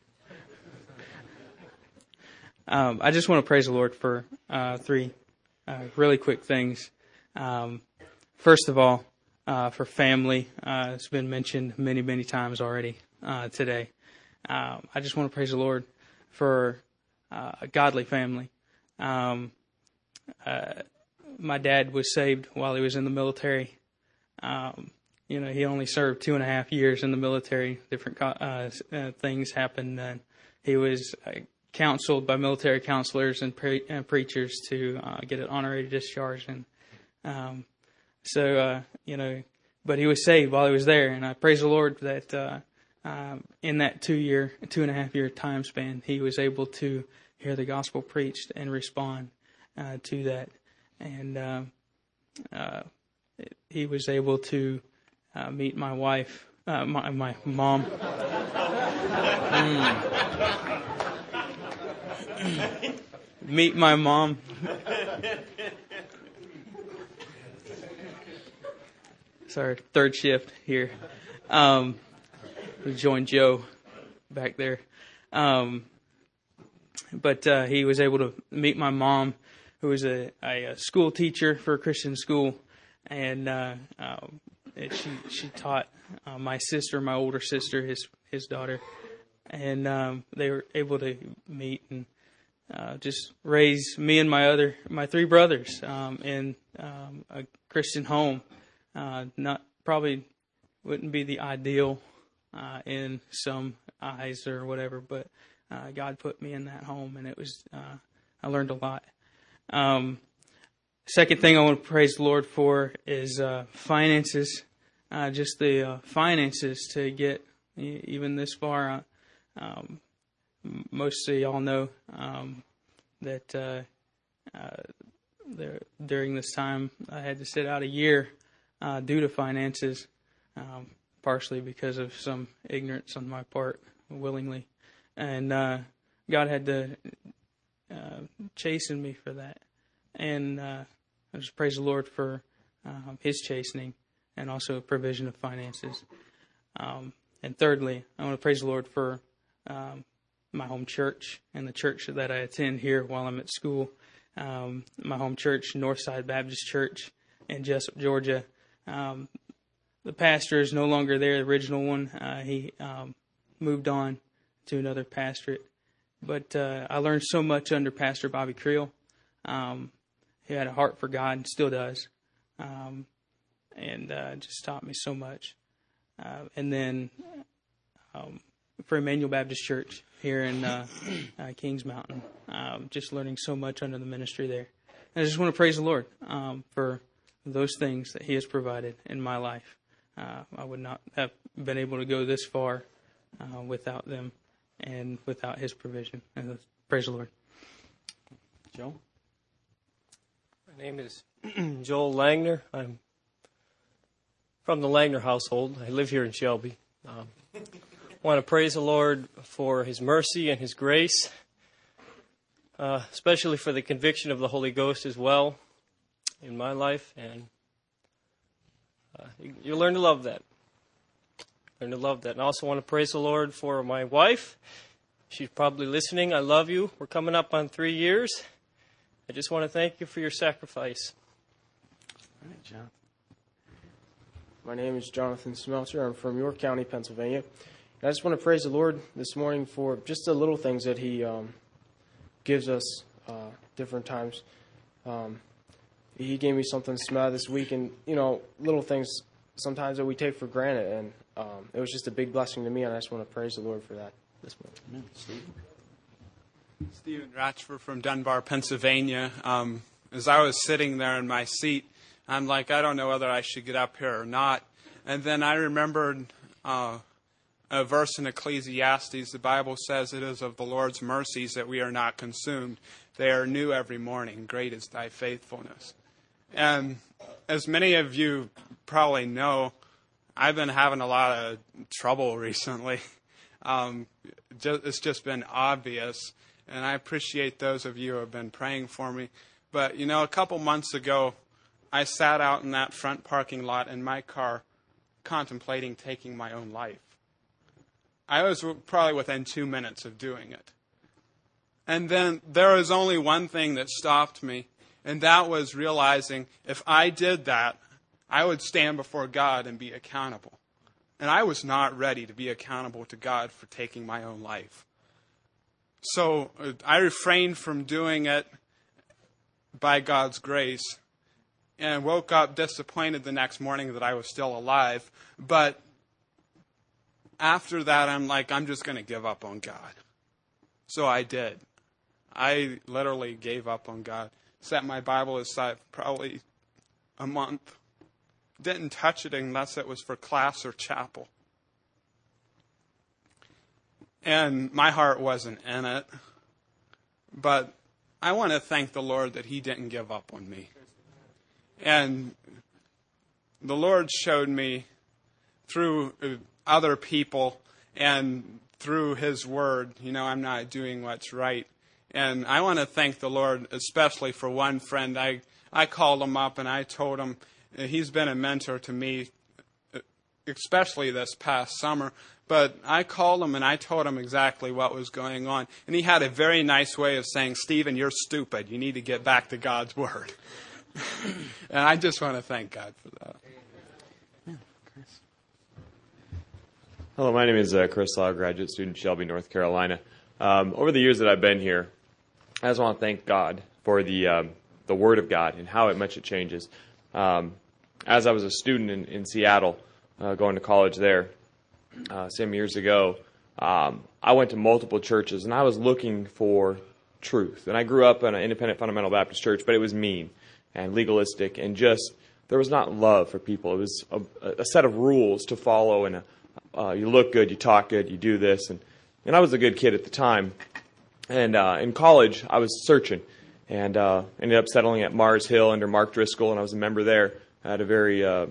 Um, I just want to praise the Lord for uh, three uh, really quick things. Um, first of all, uh, for family. Uh, it's been mentioned many, many times already uh, today. Um, I just want to praise the Lord for uh, a godly family. Um, uh, my dad was saved while he was in the military. Um, you know, he only served two and a half years in the military. Different uh, uh, things happened. And he was uh, counseled by military counselors and, pre- and preachers to uh, get an honorary discharge. And um, so, uh, you know, but he was saved while he was there. And I praise the Lord that uh, um, in that two year, two and a half year time span, he was able to hear the gospel preached and respond uh, to that. And uh, uh, he was able to uh, meet my wife, uh, my, my mom. mm. Meet my mom. Sorry, third shift here. Um, we joined Joe back there. Um, but uh, he was able to meet my mom, who was a, a school teacher for a Christian school, and uh, uh, she she taught uh, my sister, my older sister, his his daughter, and um, they were able to meet and uh, just raise me and my other my three brothers um, in um, a Christian home. Uh, not probably wouldn't be the ideal uh, in some eyes or whatever, but uh, God put me in that home, and it was uh, I learned a lot. Um, second thing I want to praise the Lord for is uh, finances, uh, just the uh, finances to get even this far. Um, most of y'all know um, that uh, uh, there, during this time I had to sit out a year uh, due to finances, um, partially because of some ignorance on my part, willingly, and uh, God had to Uh, chasten me for that, and uh, I just praise the Lord for um, His chastening and also provision of finances. Um, and thirdly, I want to praise the Lord for um, my home church and the church that I attend here while I'm at school. Um, my home church, Northside Baptist Church in Jessup, Georgia. Um, the pastor is no longer there, the original one. Uh, he um, moved on to another pastorate. But uh, I learned so much under Pastor Bobby Creel. Um, he had a heart for God and still does. Um, and uh, just taught me so much. Uh, and then um, for Emmanuel Baptist Church here in uh, uh, Kings Mountain, um, just learning so much under the ministry there. And I just want to praise the Lord um, for those things that He has provided in my life. Uh, I would not have been able to go this far uh, without them. And without His provision. And praise the Lord. Joel? My name is Joel Langner. I'm from the Langner household. I live here in Shelby. Um, I want to praise the Lord for His mercy and His grace, uh, especially for the conviction of the Holy Ghost as well in my life. And uh, you, you learn to love that. Learn to love that. And I also want to praise the Lord for my wife. She's probably listening. I love you. We're coming up on three years. I just want to thank you for your sacrifice. All right, Jonathan. My name is Jonathan Smelter. I'm from York County, Pennsylvania. And I just want to praise the Lord this morning for just the little things that He um, gives us uh, different times. Um, he gave me something to smell this week, and, you know, little things sometimes that we take for granted, and um, it was just a big blessing to me, and I just want to praise the Lord for that this morning. Amen. Stephen? Stephen Ratchford from Dunbar, Pennsylvania. Um, as I was sitting there in my seat, I'm like, I don't know whether I should get up here or not. And then I remembered uh, a verse in Ecclesiastes. The Bible says it is of the Lord's mercies that we are not consumed. They are new every morning. Great is thy faithfulness. And as many of you probably know, I've been having a lot of trouble recently. Um, it's just been obvious, and I appreciate those of you who have been praying for me. But, you know, a couple months ago, I sat out in that front parking lot in my car contemplating taking my own life. I was probably within two minutes of doing it. And then there was only one thing that stopped me, and that was realizing if I did that, I would stand before God and be accountable. And I was not ready to be accountable to God for taking my own life. So uh, I refrained from doing it by God's grace. and woke up disappointed the next morning that I was still alive. But after that, I'm like, I'm just going to give up on God. So I did. I literally gave up on God. Set my Bible aside for probably a month. Didn't touch it unless it was for class or chapel. And my heart wasn't in it. But I want to thank the Lord that He didn't give up on me. And the Lord showed me through other people and through His Word, you know, I'm not doing what's right. And I want to thank the Lord, especially for one friend. I, I called him up and I told him, he's been a mentor to me, especially this past summer. But I called him and I told him exactly what was going on. And he had a very nice way of saying, Stephen, you're stupid. You need to get back to God's Word. And I just want to thank God for that. Hello, my name is uh, Chris Law, graduate student, Shelby, North Carolina. Um, over the years that I've been here, I just want to thank God for the um, the Word of God and how much it changes. Um, as I was a student in, in Seattle, uh, going to college there, uh, some years ago, um, I went to multiple churches and I was looking for truth. And I grew up in an independent fundamental Baptist church, but it was mean and legalistic and just, there was not love for people. It was a, a set of rules to follow and a, uh, you look good, you talk good, you do this. And, and I was a good kid at the time. And uh, in college, I was searching and uh, ended up settling at Mars Hill under Mark Driscoll, and I was a member there at a very uh,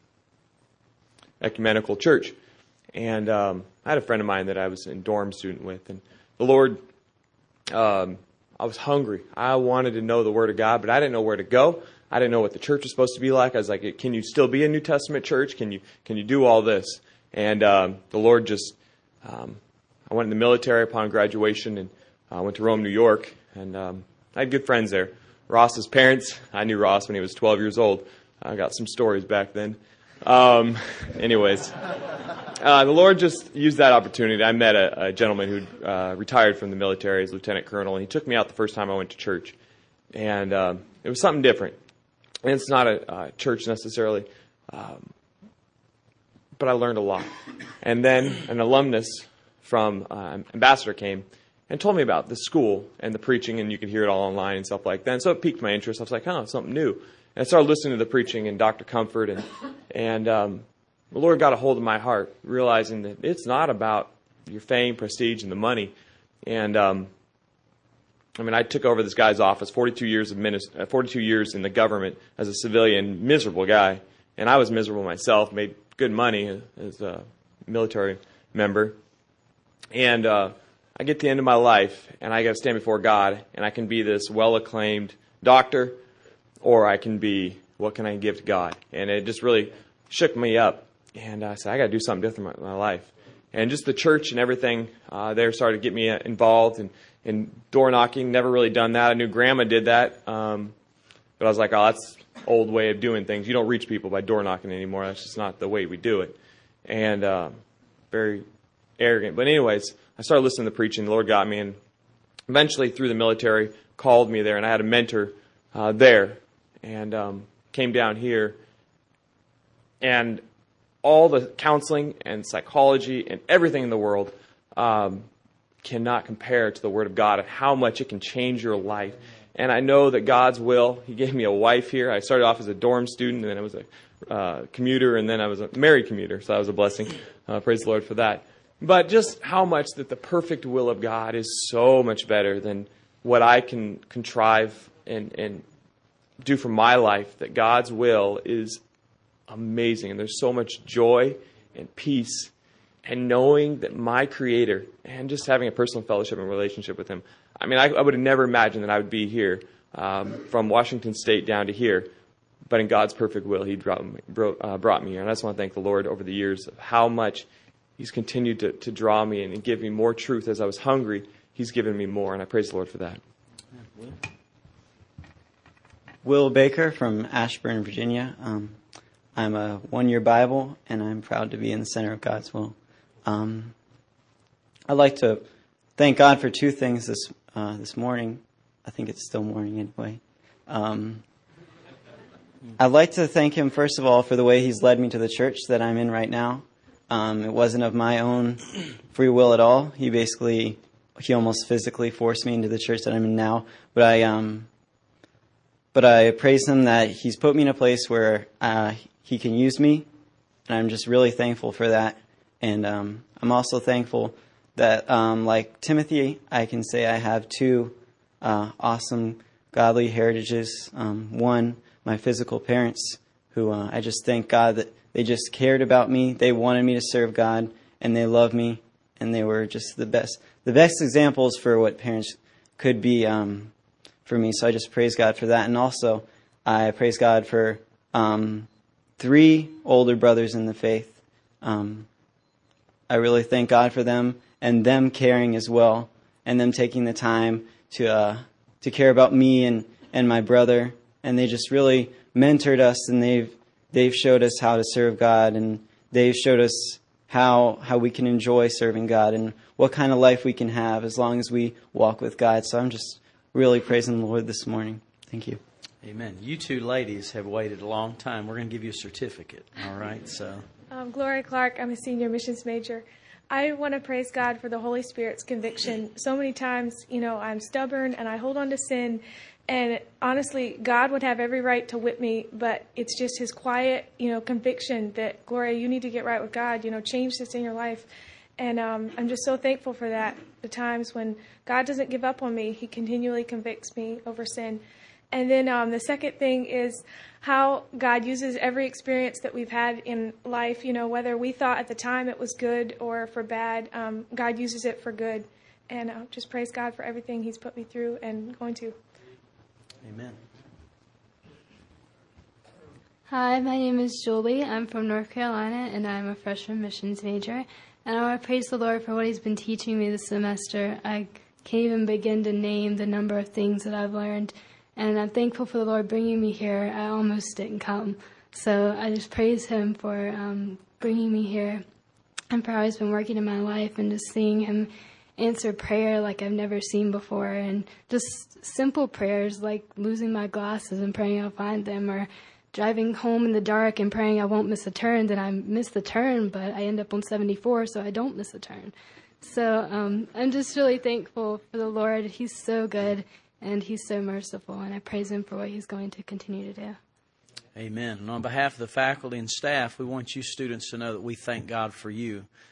ecumenical church. And um, I had a friend of mine that I was a dorm student with, and the Lord, um, I was hungry. I wanted to know the Word of God, but I didn't know where to go. I didn't know what the church was supposed to be like. I was like, can you still be a New Testament church? Can you can you do all this? And um, the Lord just, um, I went in the military upon graduation, and I uh, went to Rome, New York, and um, I had good friends there. Ross's parents, I knew Ross when he was twelve years old. I got some stories back then. Um, anyways, uh, the Lord just used that opportunity. I met a, a gentleman who uh, retired from the military as lieutenant colonel, and he took me out the first time I went to church. And um, it was something different. And it's not a uh, church necessarily, um, but I learned a lot. And then an alumnus from uh, Ambassador came and told me about the school and the preaching, and you could hear it all online and stuff like that. And so it piqued my interest. I was like, oh, something new. And I started listening to the preaching and Doctor Comfort, and and um, the Lord got a hold of my heart, realizing that it's not about your fame, prestige, and the money. And um, I mean, I took over this guy's office, forty-two years of minist- uh, forty-two years in the government as a civilian, miserable guy, and I was miserable myself. Made good money as a military member, and uh, I get to the end of my life, and I got to stand before God, and I can be this well-acclaimed doctor, or I can be, what can I give to God? And it just really shook me up. And I said, I got to do something different in my life. And just the church and everything uh, there started to get me involved in, in door knocking. Never really done that. I knew Grandma did that. Um, but I was like, oh, that's an old way of doing things. You don't reach people by door knocking anymore. That's just not the way we do it. And uh, very arrogant. But anyways, I started listening to preaching. The Lord got me. And eventually, through the military, called me there. And I had a mentor uh, there. And um, came down here, and all the counseling and psychology and everything in the world um, cannot compare to the Word of God and how much it can change your life. And I know that God's will, He gave me a wife here. I started off as a dorm student, and then I was a uh, commuter, and then I was a married commuter, so that was a blessing. Uh, praise the Lord for that. But just how much that the perfect will of God is so much better than what I can contrive and, and do for my life, that God's will is amazing. And there's so much joy and peace and knowing that my Creator, and just having a personal fellowship and relationship with Him. I mean, I, I would have never imagined that I would be here um, from Washington State down to here, but in God's perfect will, He brought me, brought, uh, brought me here. And I just want to thank the Lord over the years of how much He's continued to, to draw me and give me more truth. As I was hungry, He's given me more, and I praise the Lord for that. Will Baker from Ashburn, Virginia. Um, I'm a one-year Bible, and I'm proud to be in the center of God's will. Um, I'd like to thank God for two things this uh, this morning. I think it's still morning anyway. Um, I'd like to thank him, first of all, for the way he's led me to the church that I'm in right now. Um, it wasn't of my own free will at all. He basically, he almost physically forced me into the church that I'm in now. But I, um, but I praise him that he's put me in a place where uh, he can use me, and I'm just really thankful for that. And um, I'm also thankful that, um, like Timothy, I can say I have two uh, awesome godly heritages. Um, one, my physical parents, who uh, I just thank God that they just cared about me. They wanted me to serve God, and they loved me, and they were just the best, the best examples for what parents could be um, for me. So I just praise God for that, and also I praise God for um, three older brothers in the faith. Um, I really thank God for them and them caring as well, and them taking the time to uh, to care about me and, and my brother. And they just really mentored us, and they've they've showed us how to serve God, and they've showed us how how we can enjoy serving God and what kind of life we can have as long as we walk with God. So I'm just really praising the Lord this morning. Thank you. Amen. You two ladies have waited a long time. We're going to give you a certificate. All right. So, um, Gloria Clark. I'm a senior missions major. I want to praise God for the Holy Spirit's conviction. So many times, you know, I'm stubborn and I hold on to sin. And honestly, God would have every right to whip me, but it's just his quiet, you know, conviction that, Gloria, you need to get right with God, you know, change this in your life. And um, I'm just so thankful for that. The times when God doesn't give up on me, he continually convicts me over sin. And then um, the second thing is how God uses every experience that we've had in life, you know, whether we thought at the time it was good or for bad, um, God uses it for good. And uh, just praise God for everything he's put me through and going to. Amen. Hi, my name is Julie. I'm from North Carolina, and I'm a freshman missions major. And I want to praise the Lord for what he's been teaching me this semester. I can't even begin to name the number of things that I've learned. And I'm thankful for the Lord bringing me here. I almost didn't come. So I just praise him for um, bringing me here and for how he's been working in my life, and just seeing him answer prayer like I've never seen before, and just simple prayers like losing my glasses and praying I'll find them, or driving home in the dark and praying I won't miss a turn. Then I miss the turn, but I end up on seventy-four, so I don't miss a turn. So um, I'm just really thankful for the Lord. He's so good, and he's so merciful, and I praise him for what he's going to continue to do. Amen. And on behalf of the faculty and staff, we want you students to know that we thank God for you.